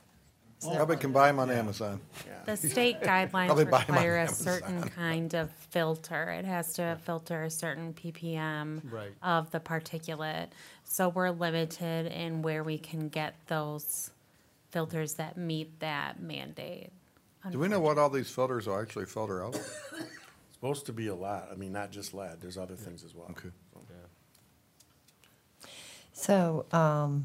you. Probably can buy them on Amazon. Yeah. The state guidelines Probably buy 'em on require a Amazon. certain kind of filter. It has to filter a certain P P M Right. of the particulate. So we're limited in where we can get those filters that meet that mandate. Do we know what all these filters will actually filter out? Supposed to be a lot, I mean, not just lead, there's other things as well. Okay. So, um,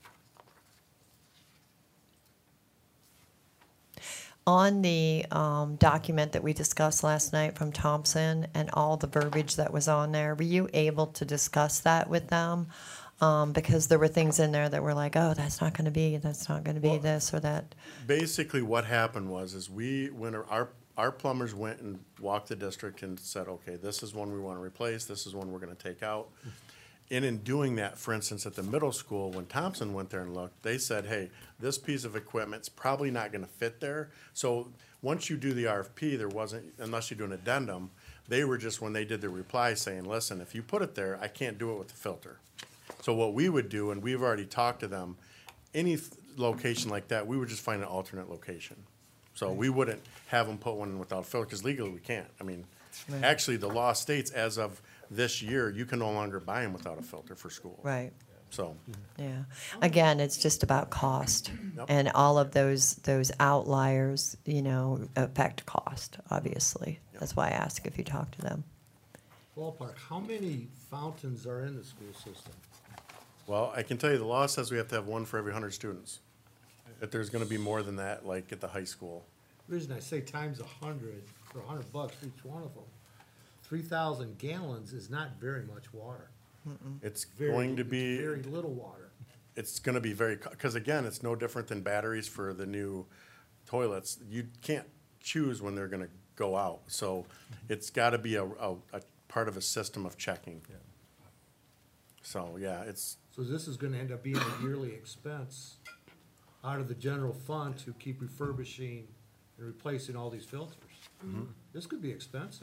on the, um, document that we discussed last night from Thompson and all the verbiage that was on there, were you able to discuss that with them? Um, because there were things in there that were like, oh, that's not gonna be, that's not gonna be Well- this or that. Basically, what happened was, is we, when our, our plumbers went and walked the district and said, okay, this is one we wanna replace, this is one we're gonna take out. And in doing that, for instance, at the middle school, when Thompson went there and looked, they said, hey, this piece of equipment's probably not gonna fit there. So, once you do the R F P, there wasn't, unless you do an addendum, they were just, when they did the reply, saying, listen, if you put it there, I can't do it with the filter. So what we would do, and we've already talked to them, any th- location like that, we would just find an alternate location. So we wouldn't have them put one in without a filter, because legally we can't. I mean, actually, the law states as of this year, you can no longer buy them without a filter for school. Right. So, Yeah. Again, it's just about cost. Yep. And all of those, those outliers, you know, affect cost, obviously. That's why I ask if you talk to them. Ballpark, how many fountains are in the school system? well, I can tell you, the law says we have to have one for every hundred students. If there's gonna be more than that, like at the high school. The reason I say times a hundred, for a hundred bucks for each one of them, three thousand gallons is not very much water. It's Very- going to it's be, Very little water. it's gonna be very, because again, it's no different than batteries for the new toilets. You can't choose when they're gonna go out, so it's gotta be a, a, a part of a system of checking. So, yeah, it's, So this is gonna end up being a yearly expense out of the general fund to keep refurbishing and replacing all these filters. This could be expensive.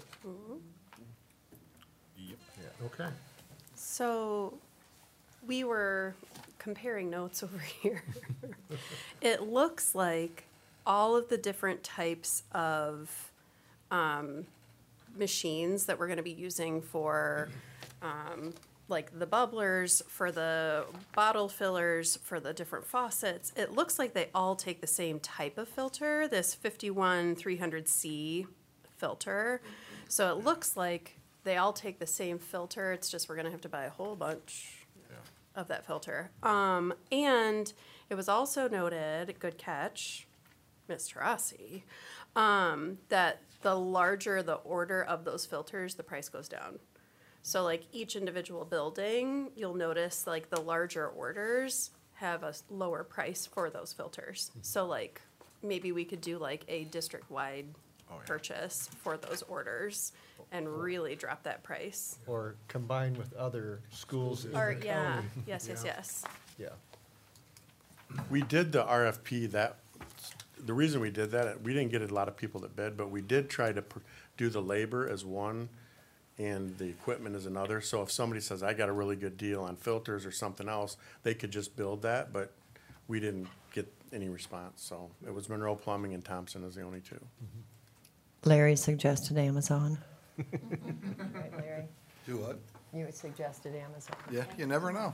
Okay. So we were comparing notes over here. It looks like all of the different types of um, machines that we're going to be using for um, like the bubblers, for the bottle fillers, for the different faucets, it looks like they all take the same type of filter, this fifty-one three hundred C filter. So it looks like they all take the same filter. It's just we're going to have to buy a whole bunch of that filter. Um, and it was also noted, good catch, Miz Tarasi, um, that the larger the order of those filters, the price goes down. So like each individual building, you'll notice like the larger orders have a s- lower price for those filters. So like maybe we could do like a district-wide purchase for those orders and really drop that price. Or combine with other schools in the Or, county. yeah, yes, yes, yes. Yeah. we did the R F P that, the reason we did that, we didn't get a lot of people that bid, but we did try to pr- do the labor as one and the equipment as another. So if somebody says, I got a really good deal on filters or something else, they could just build that, but we didn't get any response. So it was Monroe Plumbing and Thompson is the only two. Larry suggested Amazon. Right, Larry? Do what? You suggested Amazon. Yeah, you never know.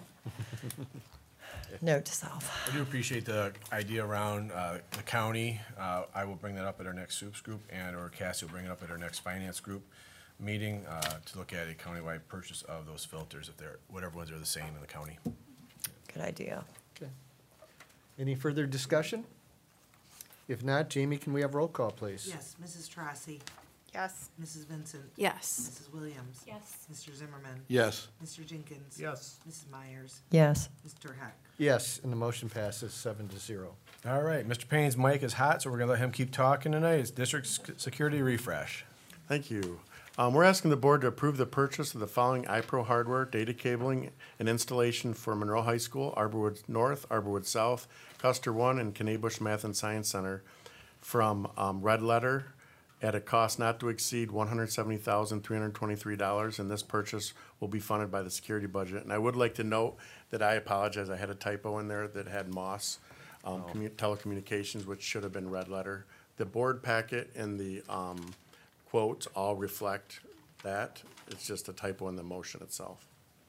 Note to self. I do appreciate the idea around uh, the county. Uh, I will bring that up at our next soups group, and or Cassie will bring it up at our next finance group meeting uh, to look at a countywide purchase of those filters, if they're, whatever ones are the same in the county. Good idea. Okay. Any further discussion? If not, Jamie, can we have roll call, please? Yes, Missus Trossi, Yes. Missus Vincent. Yes. Missus Williams. Yes. Mister Zimmerman. Yes. Mister Jenkins. Yes. Missus Myers. Yes. Mister Heck. Yes, and the motion passes seven to zero. All right, Mister Payne's mic is hot, so we're gonna let him keep talking tonight. It's district sec- security refresh. Thank you. Um, we're asking the board to approve the purchase of the following iPro hardware, data cabling, and installation for Monroe High School, Arborwood North, Arborwood South, Custer One, and Knabush Math and Science Center from um, Red Letter at a cost not to exceed one hundred seventy thousand three hundred twenty-three dollars, and this purchase will be funded by the security budget. And I would like to note that I apologize, I had a typo in there that had Moss um, commu- Telecommunications, which should have been Red Letter. The board packet and the um, quotes all reflect that. It's just a typo in the motion itself.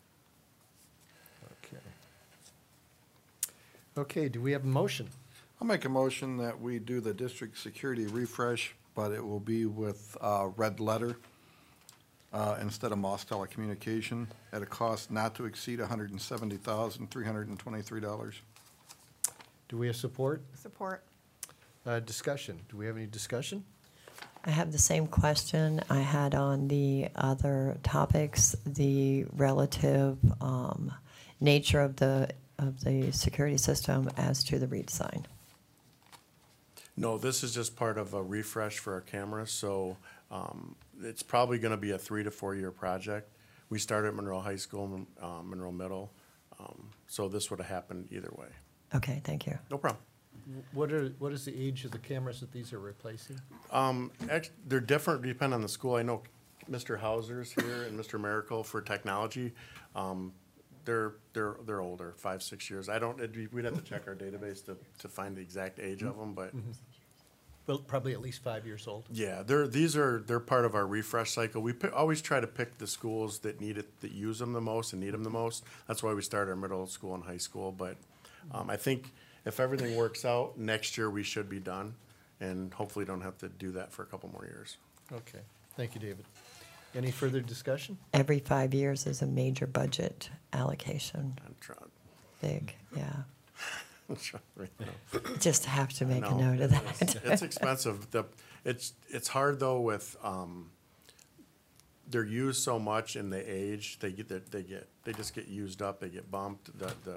Okay. Okay, do we have a motion? I'll make a motion that we do the district security refresh, but it will be with uh, Red Letter uh, instead of Moss Telecommunication at a cost not to exceed one hundred seventy thousand three hundred twenty-three dollars. Do we have support? Support. Uh, Discussion? Do we have any discussion? I have the same question I had on the other topics, the relative um, nature of the, of the security system as to the redesign. No, this is just part of a refresh for our cameras, so um, it's probably going to be a three to four-year project. We started at Monroe High School, uh, Monroe Middle, um, so this would have happened either way. Okay, thank you. No problem. What are, what is the age of the cameras that these are replacing? Um, act- they're different, depending on the school. I know Mister Hauser's here and Mister Miracle for technology. Um, they're, they're, they're older, five, six years. I don't, it'd be- we'd have to check our database to, to find the exact age of them, but Well, probably at least five years old. Yeah, they're, these are, they're part of our refresh cycle. We pi- always try to pick the schools that need it, that use them the most and need them the most. That's why we start our middle school and high school, but, um, I think if everything works out, next year we should be done, and hopefully don't have to do that for a couple more years. Okay, thank you, David. Any further discussion? Every five years is a major budget allocation. I'm trying, Big, yeah. I'm trying right now. Just have to I make a know. note of that. It's expensive. The, it's, it's hard though with, um, they're used so much and they age, they get, they get, they just get used up, they get bumped, the, the,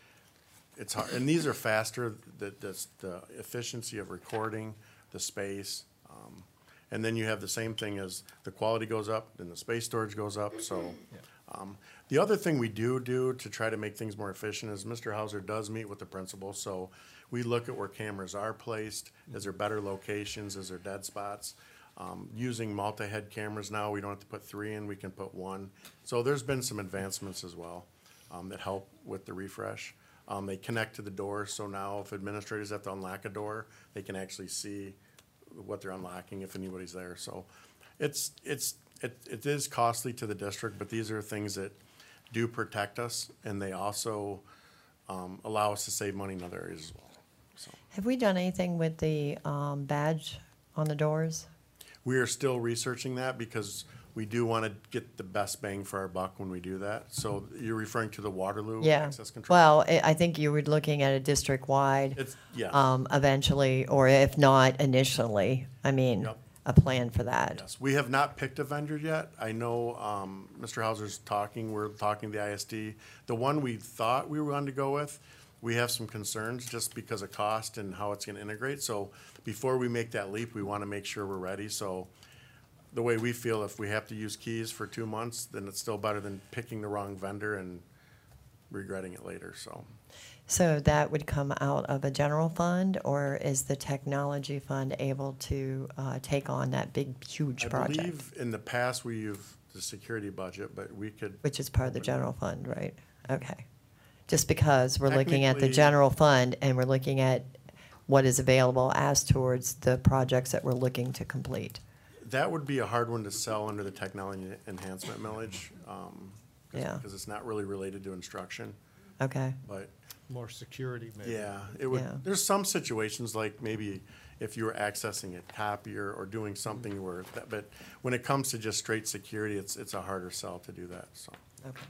it's hard, and these are faster, the, the, the efficiency of recording, the space, um, and then you have the same thing as the quality goes up, then the space storage goes up, so. Um, the other thing we do do to try to make things more efficient is Mister Hauser does meet with the principal, so we look at where cameras are placed, is there better locations, is there dead spots? Um, using multi-head cameras now, we don't have to put three in, we can put one. So there's been some advancements as well, um, that help with the refresh. Um, they connect to the door, so now if administrators have to unlock a door, they can actually see what they're unlocking if anybody's there, so. It's, it's, it, it is costly to the district, but these are things that do protect us, and they also, um, allow us to save money in other areas as well, so. Have we done anything with the um, badge on the doors? We are still researching that because we do want to get the best bang for our buck when we do that. So you're referring to the Waterloo Yeah. access control? Well, I I think you were looking at a district-wide. It's, yeah. Um, eventually, or if not initially, I mean, Yep. a plan for that. Yes, we have not picked a vendor yet. I know, um, Mister Hauser's talking, we're talking to the I S D. The one we thought we were going to go with, we have some concerns just because of cost and how it's gonna integrate. So before we make that leap, we wanna make sure we're ready. So the way we feel, if we have to use keys for two months, then it's still better than picking the wrong vendor and regretting it later, so. So that would come out of a general fund, or is the technology fund able to uh, take on that big, huge I project? believe in the past, we used the security budget, but we could. Which is part of the general fund, right? Okay. Just because we're looking at the Technically- general fund and we're looking at what is available as towards the projects that we're looking to complete. That would be a hard one to sell under the technology enhancement millage. um, 'cause- Yeah. Because it's not really related to instruction, Okay. but, More security, maybe. yeah, it would, Yeah. there's some situations, like maybe if you were accessing a copier or doing something where, that- but when it comes to just straight security, it's, it's a harder sell to do that, so. Okay.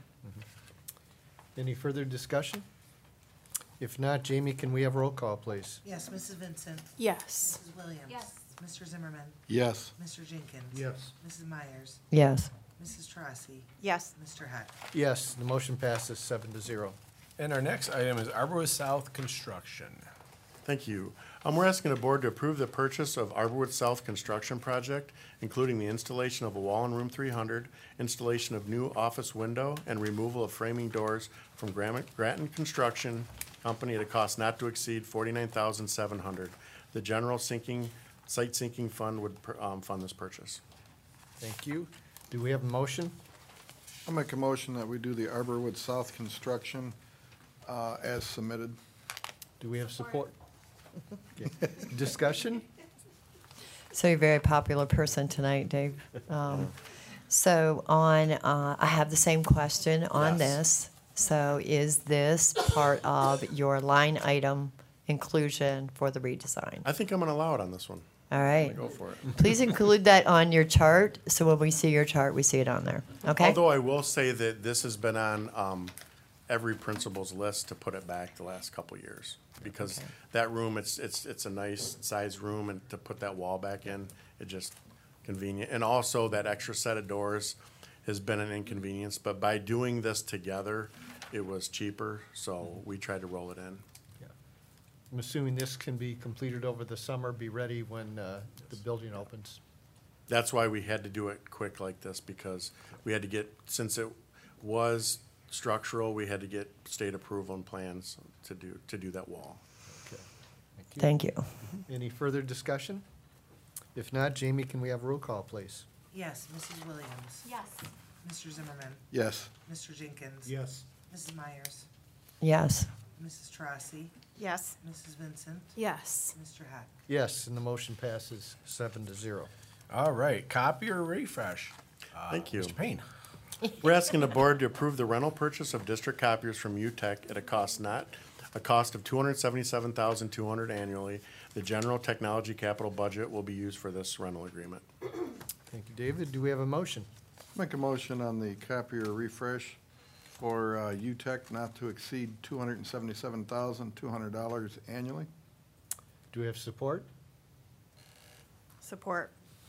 Any further discussion? If not, Jamie, can we have roll call, please? Yes, Missus Vincent. Yes. Missus Williams. Yes. Mister Zimmerman. Yes. Mister Jenkins. Yes. Missus Myers. Yes. Missus Trossy. Yes. Mister Heck. Yes, the motion passes seven to zero. And our next item is Arborwood South Construction. Thank you. Um, we're asking the board to approve the purchase of Arborwood South Construction Project, including the installation of a wall in room three hundred, installation of new office window, and removal of framing doors from Granite- Grattan Construction Company at a cost not to exceed forty-nine thousand seven hundred dollars. The general sinking, site sinking fund would, per- um, fund this purchase. Thank you. Do we have a motion? I'll make a motion that we do the Arborwood South construction uh, as submitted. Do we have support? Okay. Discussion? So you're a very popular person tonight, Dave. Um, So on, uh, I have the same question on Yes. this. So is this part of your line item inclusion for the redesign? I think I'm gonna allow it on this one. All right. Go for it. Please include that on your chart, so when we see your chart, we see it on there, okay? Although I will say that this has been on, um, every principal's list to put it back the last couple of years. Because Okay. that room, it's, it's, it's a nice sized room, and to put that wall back in, it just convenient. And also that extra set of doors has been an inconvenience, but by doing this together, it was cheaper, so we tried to roll it in. I'm assuming this can be completed over the summer, be ready when uh, the building opens. That's why we had to do it quick like this, because we had to get, since it was structural, we had to get state approval and plans to do, to do that wall. Okay. Thank you. Any further discussion? If not, Jamie, can we have roll call, please? Yes, Missus Williams. Yes. Mister Zimmerman. Yes. Mister Jenkins. Yes. Missus Myers. Yes. Missus Trossy, Yes. Missus Vincent, Yes. Mister Heck. Yes, and the motion passes seven to zero. All right, copier refresh. Uh, Thank you. Mister Payne. We're asking the board to approve the rental purchase of district copiers from U T E C at a cost not, a cost of two hundred seventy-seven thousand two hundred annually. The general technology capital budget will be used for this rental agreement. Thank you, David. Do we have a motion? Make a motion on the copier refresh for uh, U T E C not to exceed two hundred seventy-seven thousand two hundred dollars annually. Do we have support? Support.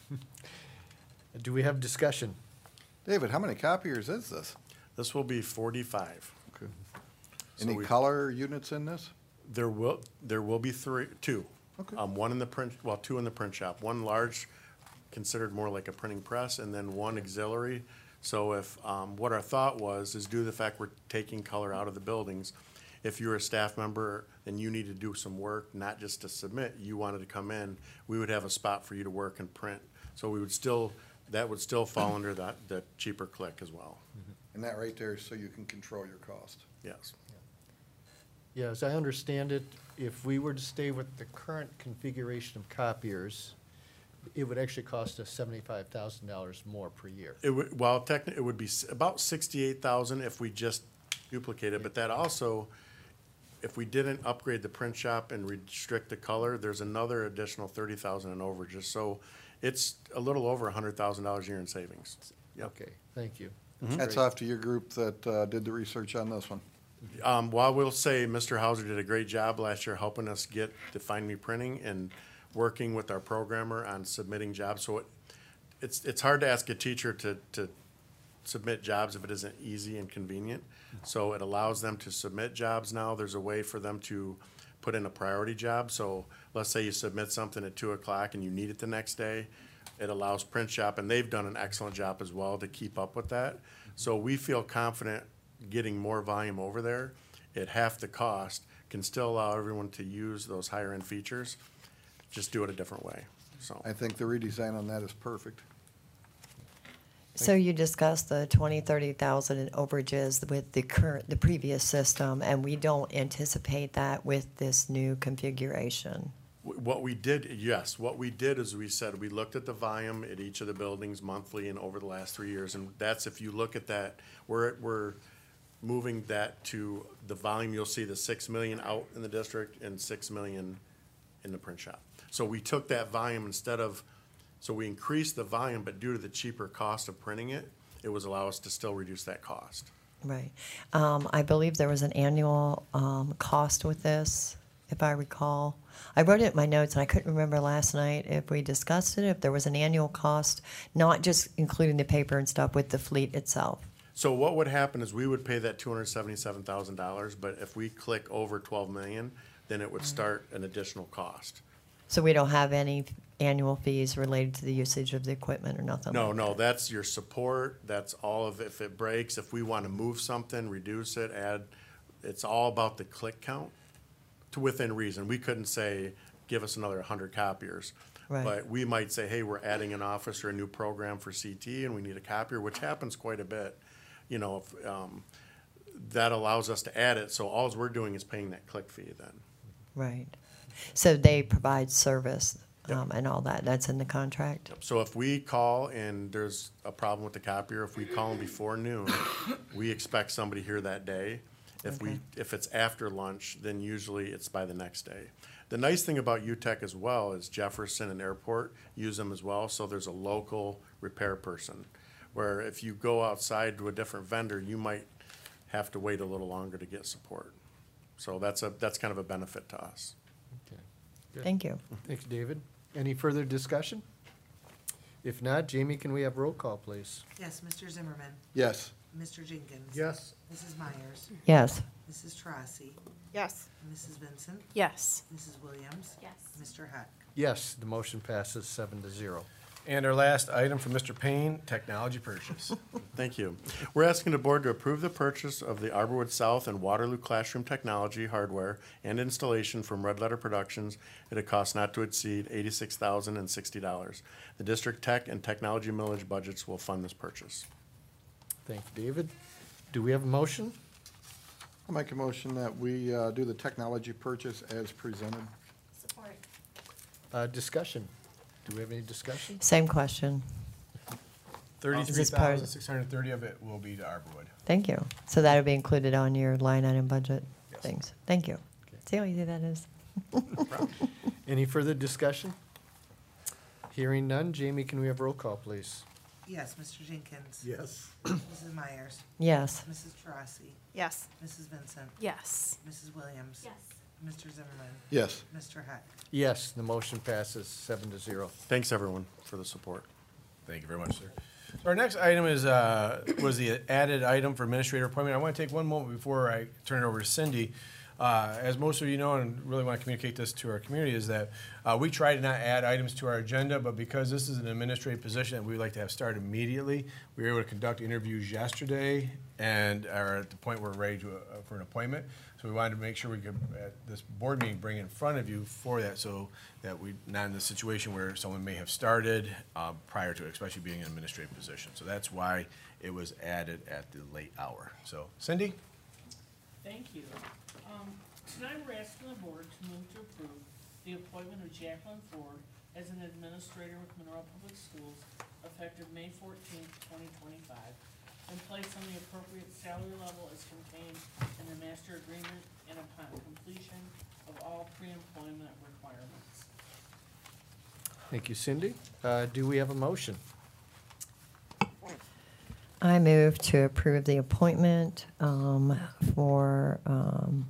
Do we have discussion? David, how many copiers is this? This will be forty-five. Okay. So Any we- color units in this? There will, there will be three, two. Okay. Um, one in the print, well, two in the print shop. One large, considered more like a printing press, and then one auxiliary. So if, um, what our thought was, is due to the fact we're taking color out of the buildings, if you're a staff member and you need to do some work, not just to submit, you wanted to come in, we would have a spot for you to work and print. So we would still, that would still fall under that, the cheaper click as well. And that right there is so you can control your cost. Yes. Yeah, as I understand it, if we were to stay with the current configuration of copiers, it would actually cost us seventy-five thousand dollars more per year. It would, well, technically, it would be s- about sixty-eight thousand if we just duplicate it, but that also, if we didn't upgrade the print shop and restrict the color, there's another additional thirty thousand in overages, so it's a little over a hundred thousand dollars a year in savings. Yep. Okay, thank you. Hats off to your group that uh, did the research on this one. Um, well, I will say, Mister Hauser did a great job last year helping us get to Find Me Printing and working with our programmer on submitting jobs, so it, it's, it's hard to ask a teacher to, to submit jobs if it isn't easy and convenient. So it allows them to submit jobs now. There's a way for them to put in a priority job. So let's say you submit something at two o'clock and you need it the next day. It allows print shop, and they've done an excellent job as well to keep up with that. So we feel confident getting more volume over there at half the cost can still allow everyone to use those higher end features. Just do it a different way, so. I think the redesign on that is perfect. So you discussed the twenty, thirty thousand in overages with the current, the previous system, and we don't anticipate that with this new configuration. Wh- What we did, yes, what we did is we said, we looked at the volume at each of the buildings monthly and over the last three years, and that's, if you look at that, we're, we're moving that to the volume, you'll see the six million out in the district and six million in the print shop. So we took that volume instead of, so we increased the volume, but due to the cheaper cost of printing it, it was allow us to still reduce that cost. Right. Um, I believe there was an annual, um, cost with this, if I recall. I wrote it in my notes, and I couldn't remember last night if we discussed it, if there was an annual cost, not just including the paper and stuff, with the fleet itself. So what would happen is we would pay that two hundred seventy-seven thousand dollars, but if we click over twelve million, then it would start an additional cost. So we don't have any annual fees related to the usage of the equipment or nothing No, like no, that's your support, that's all of, if it breaks, if we want to move something, reduce it, add, it's all about the click count to within reason. We couldn't say, give us another hundred copiers. Right. But we might say, hey, we're adding an office or a new program for C T and we need a copier, which happens quite a bit. You know, if, um, that allows us to add it, so all we're doing is paying that click fee then. Right. So they provide service, Yep. um, and all that, that's in the contract? So if we call and there's a problem with the copier, if we call them before noon, we expect somebody here that day. If we, Okay. if it's after lunch, then usually it's by the next day. The nice thing about U T E C as well is Jefferson and Airport use them as well, so there's a local repair person. Where if you go outside to a different vendor, you might have to wait a little longer to get support. So that's a, that's kind of a benefit to us. Okay, good. Thank you. Thanks, David. Any further discussion? If not, Jamie, can we have roll call, please? Yes, Mister Zimmerman, Yes. Mister Jenkins. Yes. Missus Myers, Yes. Missus Trossy, Yes. Missus Vincent, Yes. Missus Williams, Yes. Mister Heck. Yes, the motion passes seven to zero. And our last item from Mister Payne, technology purchase. Thank you. We're asking the board to approve the purchase of the Arborwood South and Waterloo Classroom Technology hardware and installation from Red Letter Productions at a cost not to exceed eighty-six thousand and sixty dollars. The district tech and technology millage budgets will fund this purchase. Thank you, David. Do we have a motion? I'll make a motion that we uh, do the technology purchase as presented. Support. Uh, Discussion. Do we have any discussion? Same question. Thirty-three this part- thousand, six hundred and thirty of it will be to Arborwood. Thank you. So that'll be included on your line item budget Yes. things. Thank you. See how easy that is? Any further discussion? Hearing none. Jamie, can we have roll call, please? Yes, Mister Jenkins. Yes. Missus Myers. Yes. Missus Taurasi. Yes. Missus Vincent. Yes. Missus Williams. Yes. Mister Zimmerman. Yes. Mister Heck. Yes, the motion passes seven to zero. Thanks, everyone, for the support. Thank you very much, sir. So our next item is, uh, was the added item for administrator appointment. I want to take one moment before I turn it over to Cindy. Uh, As most of you know, and really want to communicate this to our community, is that uh, we try to not add items to our agenda, but because this is an administrative position that we'd like to have start immediately, we were able to conduct interviews yesterday and are at the point where we're ready to, uh, for an appointment. So we wanted to make sure we could, at this board meeting, bring in front of you for that, so that we, not in the situation where someone may have started uh, prior to it, especially being an administrative position. So that's why it was added at the late hour. So Cindy? Thank you. Um, Tonight, we're asking the board to move to approve the appointment of Jacqueline Ford as an administrator with Monroe Public Schools effective May fourteenth, twenty twenty-five, and place on the appropriate salary level as contained in the master agreement and upon completion of all pre-employment requirements. Thank you, Cindy. Uh, Do we have a motion? I move to approve the appointment um, for um,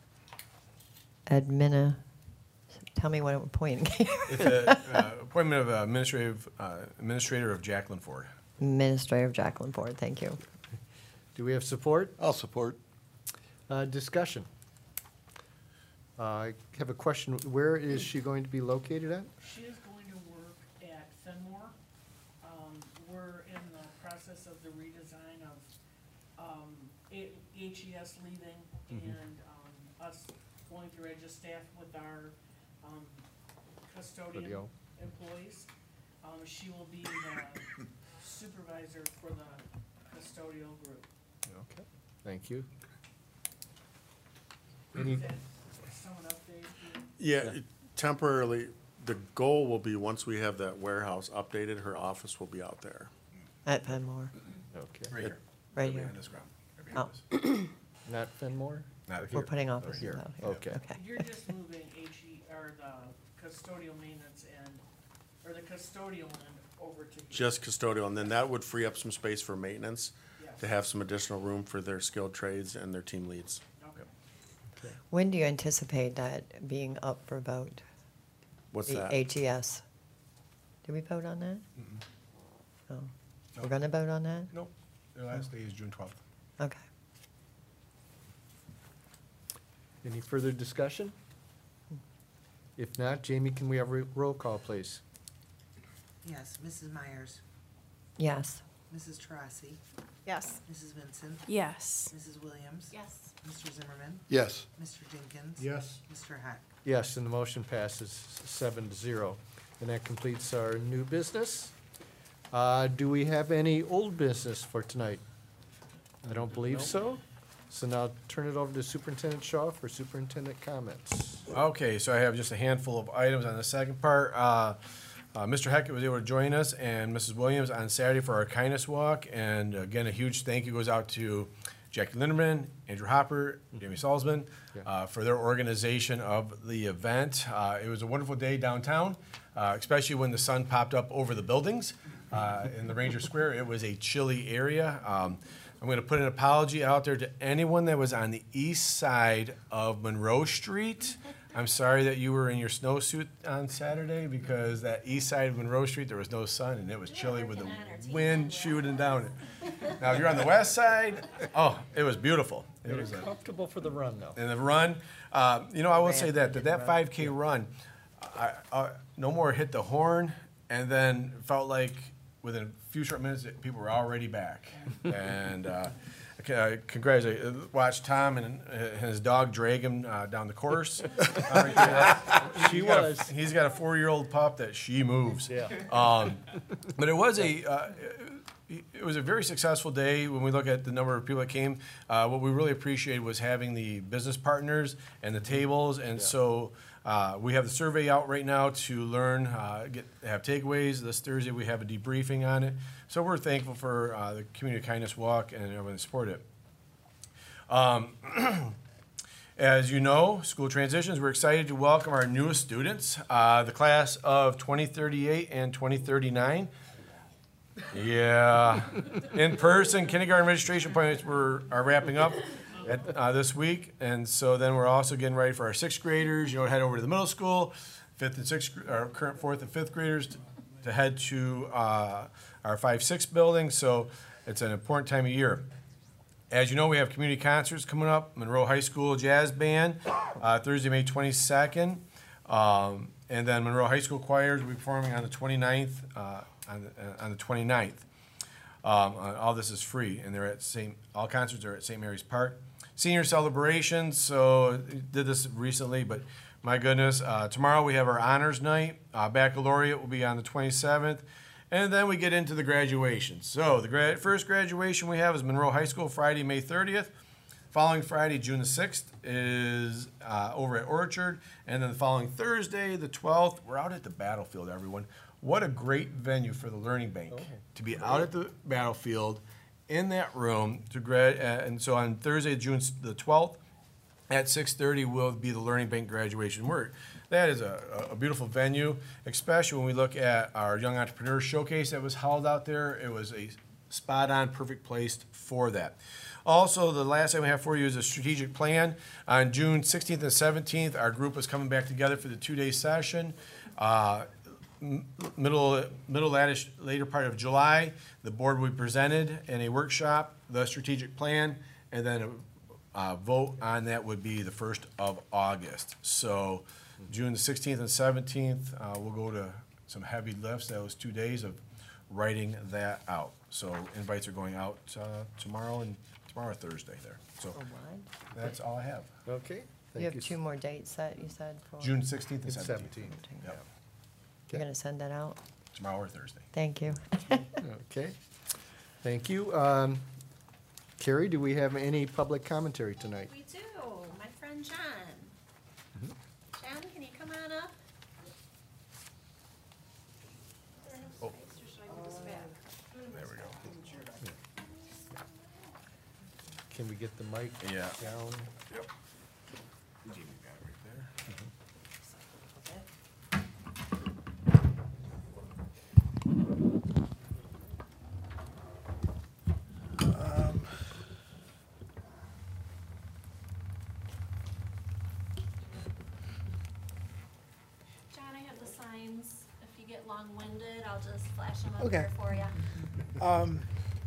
admini, tell me what I'm appointing. It's a uh, appointment of administrative, uh, administrator of Jacqueline Ford. Administrator Jacqueline Ford, thank you. Do we have support? I'll support. Uh, Discussion. Uh, I have a question. Where is she going to be located at? She is going to work at Fenmore. Um, we're in the process of the redesign of, um, A- H E S leaving Mhm. and, um, us going through edge of staff with our, um, custodian Video. employees. Um, she will be the supervisor for the custodial group. Okay, thank you. Any, Is that someone update? Yeah, it- temporarily, the goal will be, once we have that warehouse updated, her office will be out there. At Fenmore, okay. Right here. right Behind here. this ground. Right behind Oh. us. Not Fenmore? Not We're here. putting Or offices here. out here. Okay. Okay. You're just moving H E, or the custodial maintenance and, or the custodial end over to. here. Just custodial, and then that would free up some space for maintenance, to have some additional room for their skilled trades and their team leads. Okay. When do you anticipate that being up for vote? What's The that? H E S. Did we vote on that? Oh, we're gonna vote on that? Nope. The last day is June twelfth. Okay. Any further discussion? If not, Jamie, can we have a roll call, please? Yes, Missus Myers. Yes. Missus Taurasi. Yes. Missus Vincent. Yes. Missus Williams. Yes. Mister Zimmerman. Yes. Mister Jenkins. Yes. Mister Heck. Yes, and the motion passes seven to zero. And that completes our new business. Uh, Do we have any old business for tonight? I don't believe so. So now turn it over to Superintendent Shaw for superintendent comments. Okay, so I have just a handful of items on the second part. Uh, uh, Mister Heckett was able to join us and Missus Williams on Saturday for our kindness walk. And again, a huge thank you goes out to Jackie Linderman, Andrew Hopper, Jamie Salzman, uh, for their organization of the event. Uh, It was a wonderful day downtown, uh, especially when the sun popped up over the buildings uh, in the Ranger Square. It was a chilly area. Um, I'm going to put an apology out there to anyone that was on the east side of Monroe Street. I'm sorry that you were in your snowsuit on Saturday, because that east side of Monroe Street, there was no sun and it was chilly with the wind shooting down it. Now, if you're on the west side, oh, it was beautiful. It was a, Comfortable for the run, though. and the run, uh, you know, I will say that, that that five K run, I, I, no more hit the horn, and then felt like within a few short minutes, that people were already back. And, uh, I congratulate, uh, watch Tom and uh, his dog drag him, uh, down the course. Uh, She he's got a- was. He's got a four-year-old pup that she moves. Yeah. Um, but it was a, uh, it was a very successful day when we look at the number of people that came. Uh, what we really appreciated was having the business partners and the tables, and so uh, we have the survey out right now to learn, uh, get have takeaways. This Thursday we have a debriefing on it. So we're thankful for uh, the Community Kindness Walk and everyone that supported it. Um, As you know, school transitions, we're excited to welcome our newest students, uh, the class of twenty thirty-eight and twenty thirty-nine. Yeah, in-person kindergarten registration appointments were, are wrapping up at, uh, this week. And so then we're also getting ready for our sixth graders, you know, head over to the middle school, fifth and sixth, our current fourth and fifth graders to, to head to uh, our five, six building. So it's an important time of year. As you know, we have community concerts coming up. Monroe High School Jazz Band, uh, Thursday, May twenty-second. Um, and then Monroe High School Choirs will be performing on the twenty-ninth, uh, on the, uh, on the twenty-ninth. Um, uh, all this is free, and they're at Saint all concerts are at Saint Mary's Park. Senior celebrations, so did this recently, but my goodness, uh, tomorrow we have our honors night. Uh, baccalaureate will be on the twenty-seventh. And then we get into the graduation. So the gra- first graduation we have is Monroe High School, Friday, May thirtieth. Following Friday, June the sixth, is uh, over at Orchard. And then the following Thursday, the twelfth, we're out at the battlefield, everyone. What a great venue for the Learning Bank. Oh, to be out at the battlefield in that room. to grad. Uh, and so on Thursday, June the twelfth, at six thirty will be the Learning Bank graduation. We're, that is a, a beautiful venue, especially when we look at our Young Entrepreneurs Showcase that was held out there. It was a spot-on, perfect place for that. Also, the last thing we have for you is a strategic plan. On June sixteenth and seventeenth, our group is coming back together for the two-day session. Uh, middle, middle lattish, later part of July, the board will be presented in a workshop, the strategic plan, and then a uh, vote on that would be the first of August. So June the sixteenth and seventeenth, uh, we'll go to some heavy lifts, those two days of writing that out. So invites are going out uh, tomorrow and tomorrow Thursday there. So that's all I have. Okay. You have two more dates set, you said, for? June sixteenth and And seventeenth. seventeenth. Yep. You're going to send that out? Tomorrow or Thursday. Thank you. Okay. Thank you. Um, Carrie, do we have any public commentary tonight? We do. My friend John. John, can you come on up? Oh. There we go. Can we get the mic Yeah. down? Yep. Jamie got it right there. Um, John, I have the signs. If you get long-winded, I'll just flash them up Okay. there for you. Um,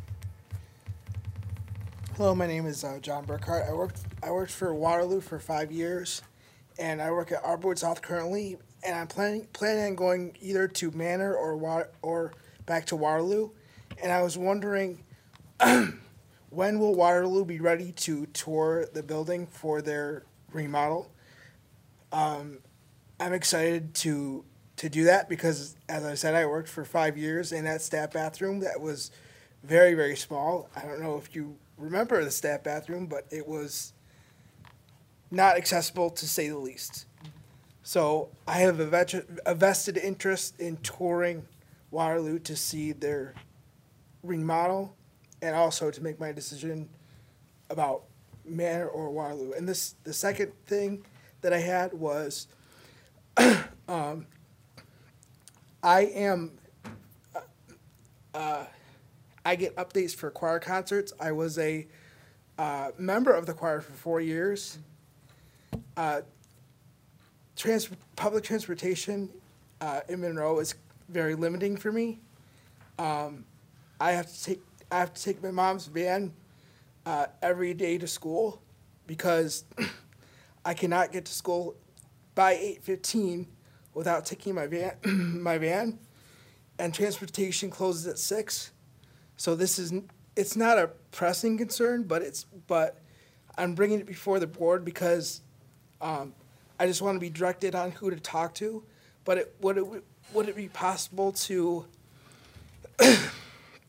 hello, my name is uh, John Burkhart. I worked I worked for Waterloo for five years, and I work at Arborwood South currently. And I'm planning planning on going either to Manor or Wa- or back to Waterloo. And I was wondering, when will Waterloo be ready to tour the building for their remodel? Um, I'm excited to to do that because, as I said, I worked for five years in that staff bathroom that was very, very small. I don't know if you remember the staff bathroom, but it was not accessible to say the least. So I have a, vet- a vested interest in touring Waterloo to see their remodel and also to make my decision about Manor or Waterloo. And this, the second thing that I had was, um, I am, uh, uh, I get updates for choir concerts. I was a uh, member of the choir for four years. Uh, trans- public transportation uh, in Monroe is very limiting for me. Um, I have to take I have to take my mom's van uh, every day to school because I cannot get to school by eight fifteen without taking my van my van, and transportation closes at six. So this is it's not a pressing concern, but it's but I'm bringing it before the board because um, I just want to be directed on who to talk to. But it, would it would it be possible to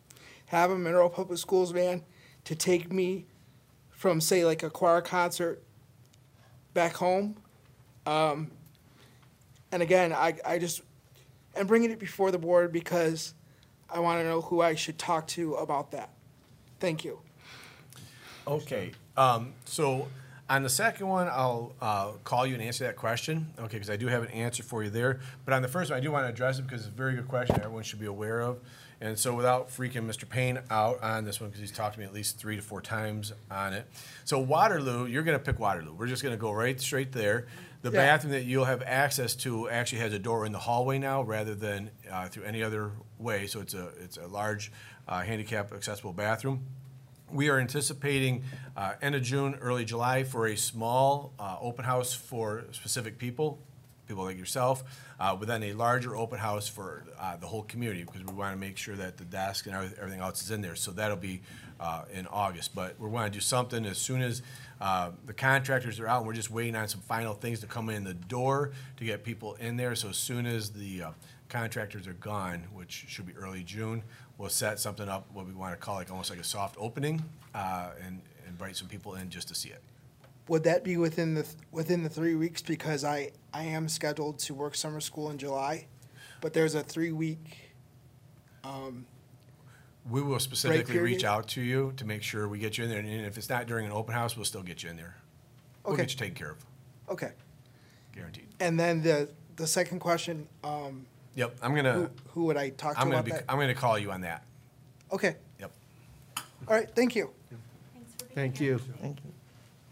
have a Monroe Public Schools van to take me from, say, like a choir concert back home. Um, and again, I, I just, I'm bringing it before the board because I want to know who I should talk to about that. Thank you. Okay, um, so on the second one, I'll, uh, call you and answer that question, okay, because I do have an answer for you there. But on the first one, I do want to address it because it's a very good question everyone should be aware of. And so without freaking Mister Payne out on this one, because he's talked to me at least three to four times on it. So Waterloo, you're gonna pick Waterloo. We're just gonna go right straight there. The Yeah. bathroom that you'll have access to actually has a door in the hallway now rather than, uh, through any other way. So it's a, it's a large, uh, handicap accessible bathroom. We are anticipating uh, end of June, early July for a small uh, open house for specific people, people like yourself, uh, but then a larger open house for uh, the whole community because we want to make sure that the desk and everyth- everything else is in there. So that'll be uh, in August. But we want to do something as soon as uh, the contractors are out. And we're just waiting on some final things to come in the door to get people in there. So as soon as the uh, contractors are gone, which should be early June, we'll set something up, what we want to call like almost like a soft opening, uh, and invite some people in just to see it. Would that be within the, within the three weeks? Because I, I am scheduled to work summer school in July, but there's a three-week, um, We will specifically reach period? out to you to make sure we get you in there, and if it's not during an open house, we'll still get you in there. We'll Okay. get you taken care of, okay. guaranteed. And then the, the second question, um, Yep, I'm who, gonna, who would I talk to I'm gonna about be, that? I'm gonna call you on that. Okay, Yep. all right, thank you. Thank you. Thank you.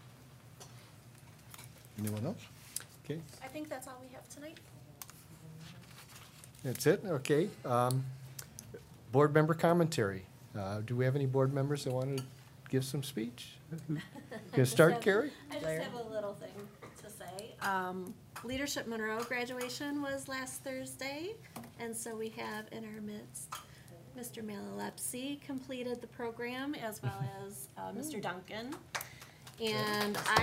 Anyone else? Okay, I think that's all we have tonight. that's it, okay. Um, Board member commentary. Uh, Do we have any board members that want to give some speech? Gonna start, Carrie? I just have a little thing to say. Um, Leadership Monroe graduation was last Thursday, and so we have in our midst Mister Malalepsy completed the program, as well as uh, Mister Duncan. And I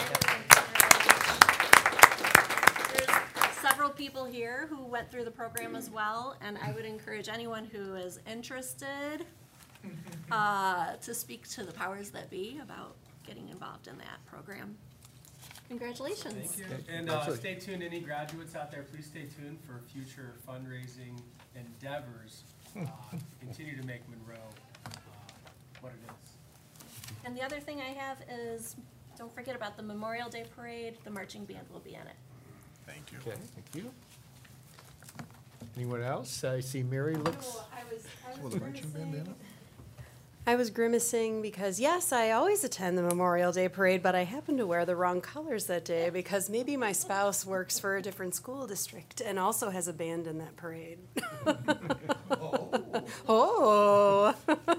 there's several people here who went through the program as well, and I would encourage anyone who is interested uh, to speak to the powers that be about getting involved in that program. Congratulations. Thank you. And uh, stay tuned, any graduates out there, please stay tuned for future fundraising endeavors. Uh, continue to make Monroe uh, what it is. And the other thing I have is, don't forget about the Memorial Day Parade. The marching band will be in it. Thank you. Okay, thank you. Anyone else? I see Mary looks, I was, I Will the marching band be in it? I was grimacing because, yes, I always attend the Memorial Day Parade, but I happen to wear the wrong colors that day because maybe my spouse works for a different school district and also has a band in that parade. Oh.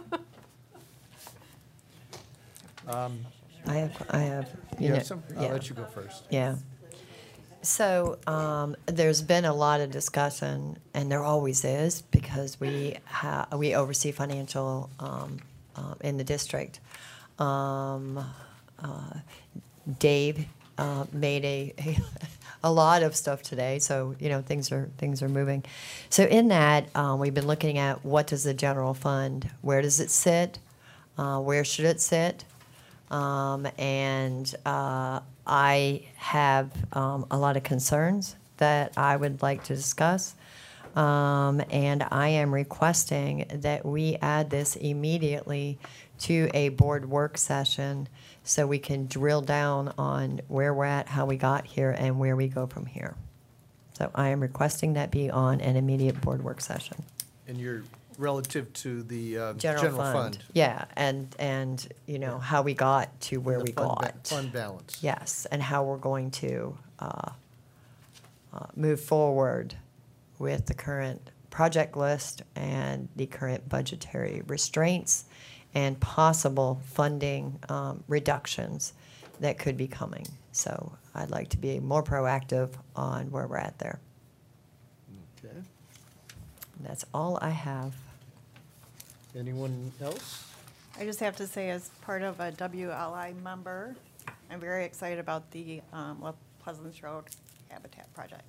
um, I have, I have. you know- have some? I'll yeah. let you go first. Yeah. So um, there's been a lot of discussion, and there always is, because we ha- we oversee financial um, uh, in the district. Um, uh, Dave uh, made a, a lot of stuff today, so you know things are things are moving. So in that, um, we've been looking at what does the general fund, where does it sit, uh, where should it sit, um, and uh, I have um, a lot of concerns that I would like to discuss. Um, and I am requesting that we add this immediately to a board work session so we can drill down on where we're at, how we got here, and where we go from here. So I am requesting that be on an immediate board work session. And you're relative to the uh, General fund. Yeah, and, and, you know, how we got to where The we fund ba- got. fund balance. Yes, and how we're going to uh, uh, move forward with the current project list and the current budgetary restraints and possible funding um, reductions that could be coming. So I'd like to be more proactive on where we're at there. Okay. That's all I have. Anyone else? I just have to say, as part of a W L I member, I'm very excited about the um, La Pleasance Road Habitat Project.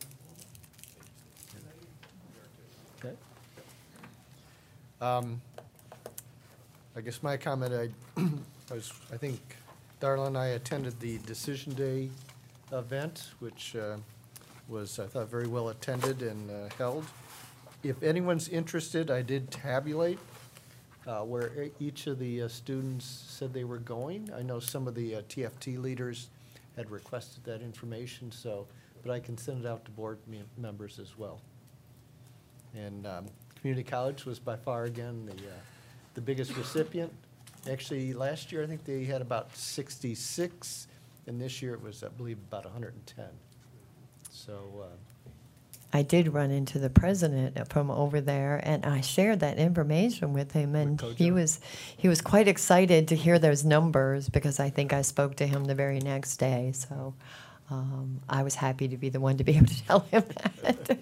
Okay. Um, I guess my comment, I, I was, I think Darla and I attended the Decision Day event, which uh, was, I thought, very well attended and uh, held. If anyone's interested, I did tabulate uh, where e- each of the uh, students said they were going. I know some of the uh, T F T leaders had requested that information, so, but I can send it out to board me- members as well. And um, community college was by far, again, the, uh, the biggest recipient. Actually, last year, I think they had about sixty-six, and this year it was, I believe, about one hundred ten. So, uh, I did run into the president from over there, and I shared that information with him, and he was he was quite excited to hear those numbers because I think I spoke to him the very next day. So um, I was happy to be the one to be able to tell him that.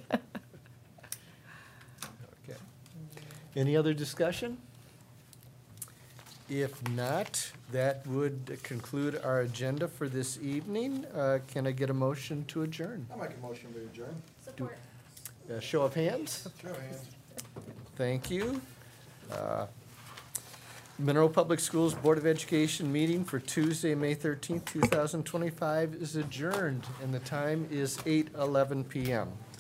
okay. Any other discussion? If not, that would conclude our agenda for this evening. Uh, Can I get a motion to adjourn? I make a motion to adjourn. Support. A show of hands? Show of hands. Thank you. Uh, Monroe Public Schools Board of Education meeting for Tuesday, May thirteenth, two thousand twenty-five is adjourned, and the time is eight eleven p m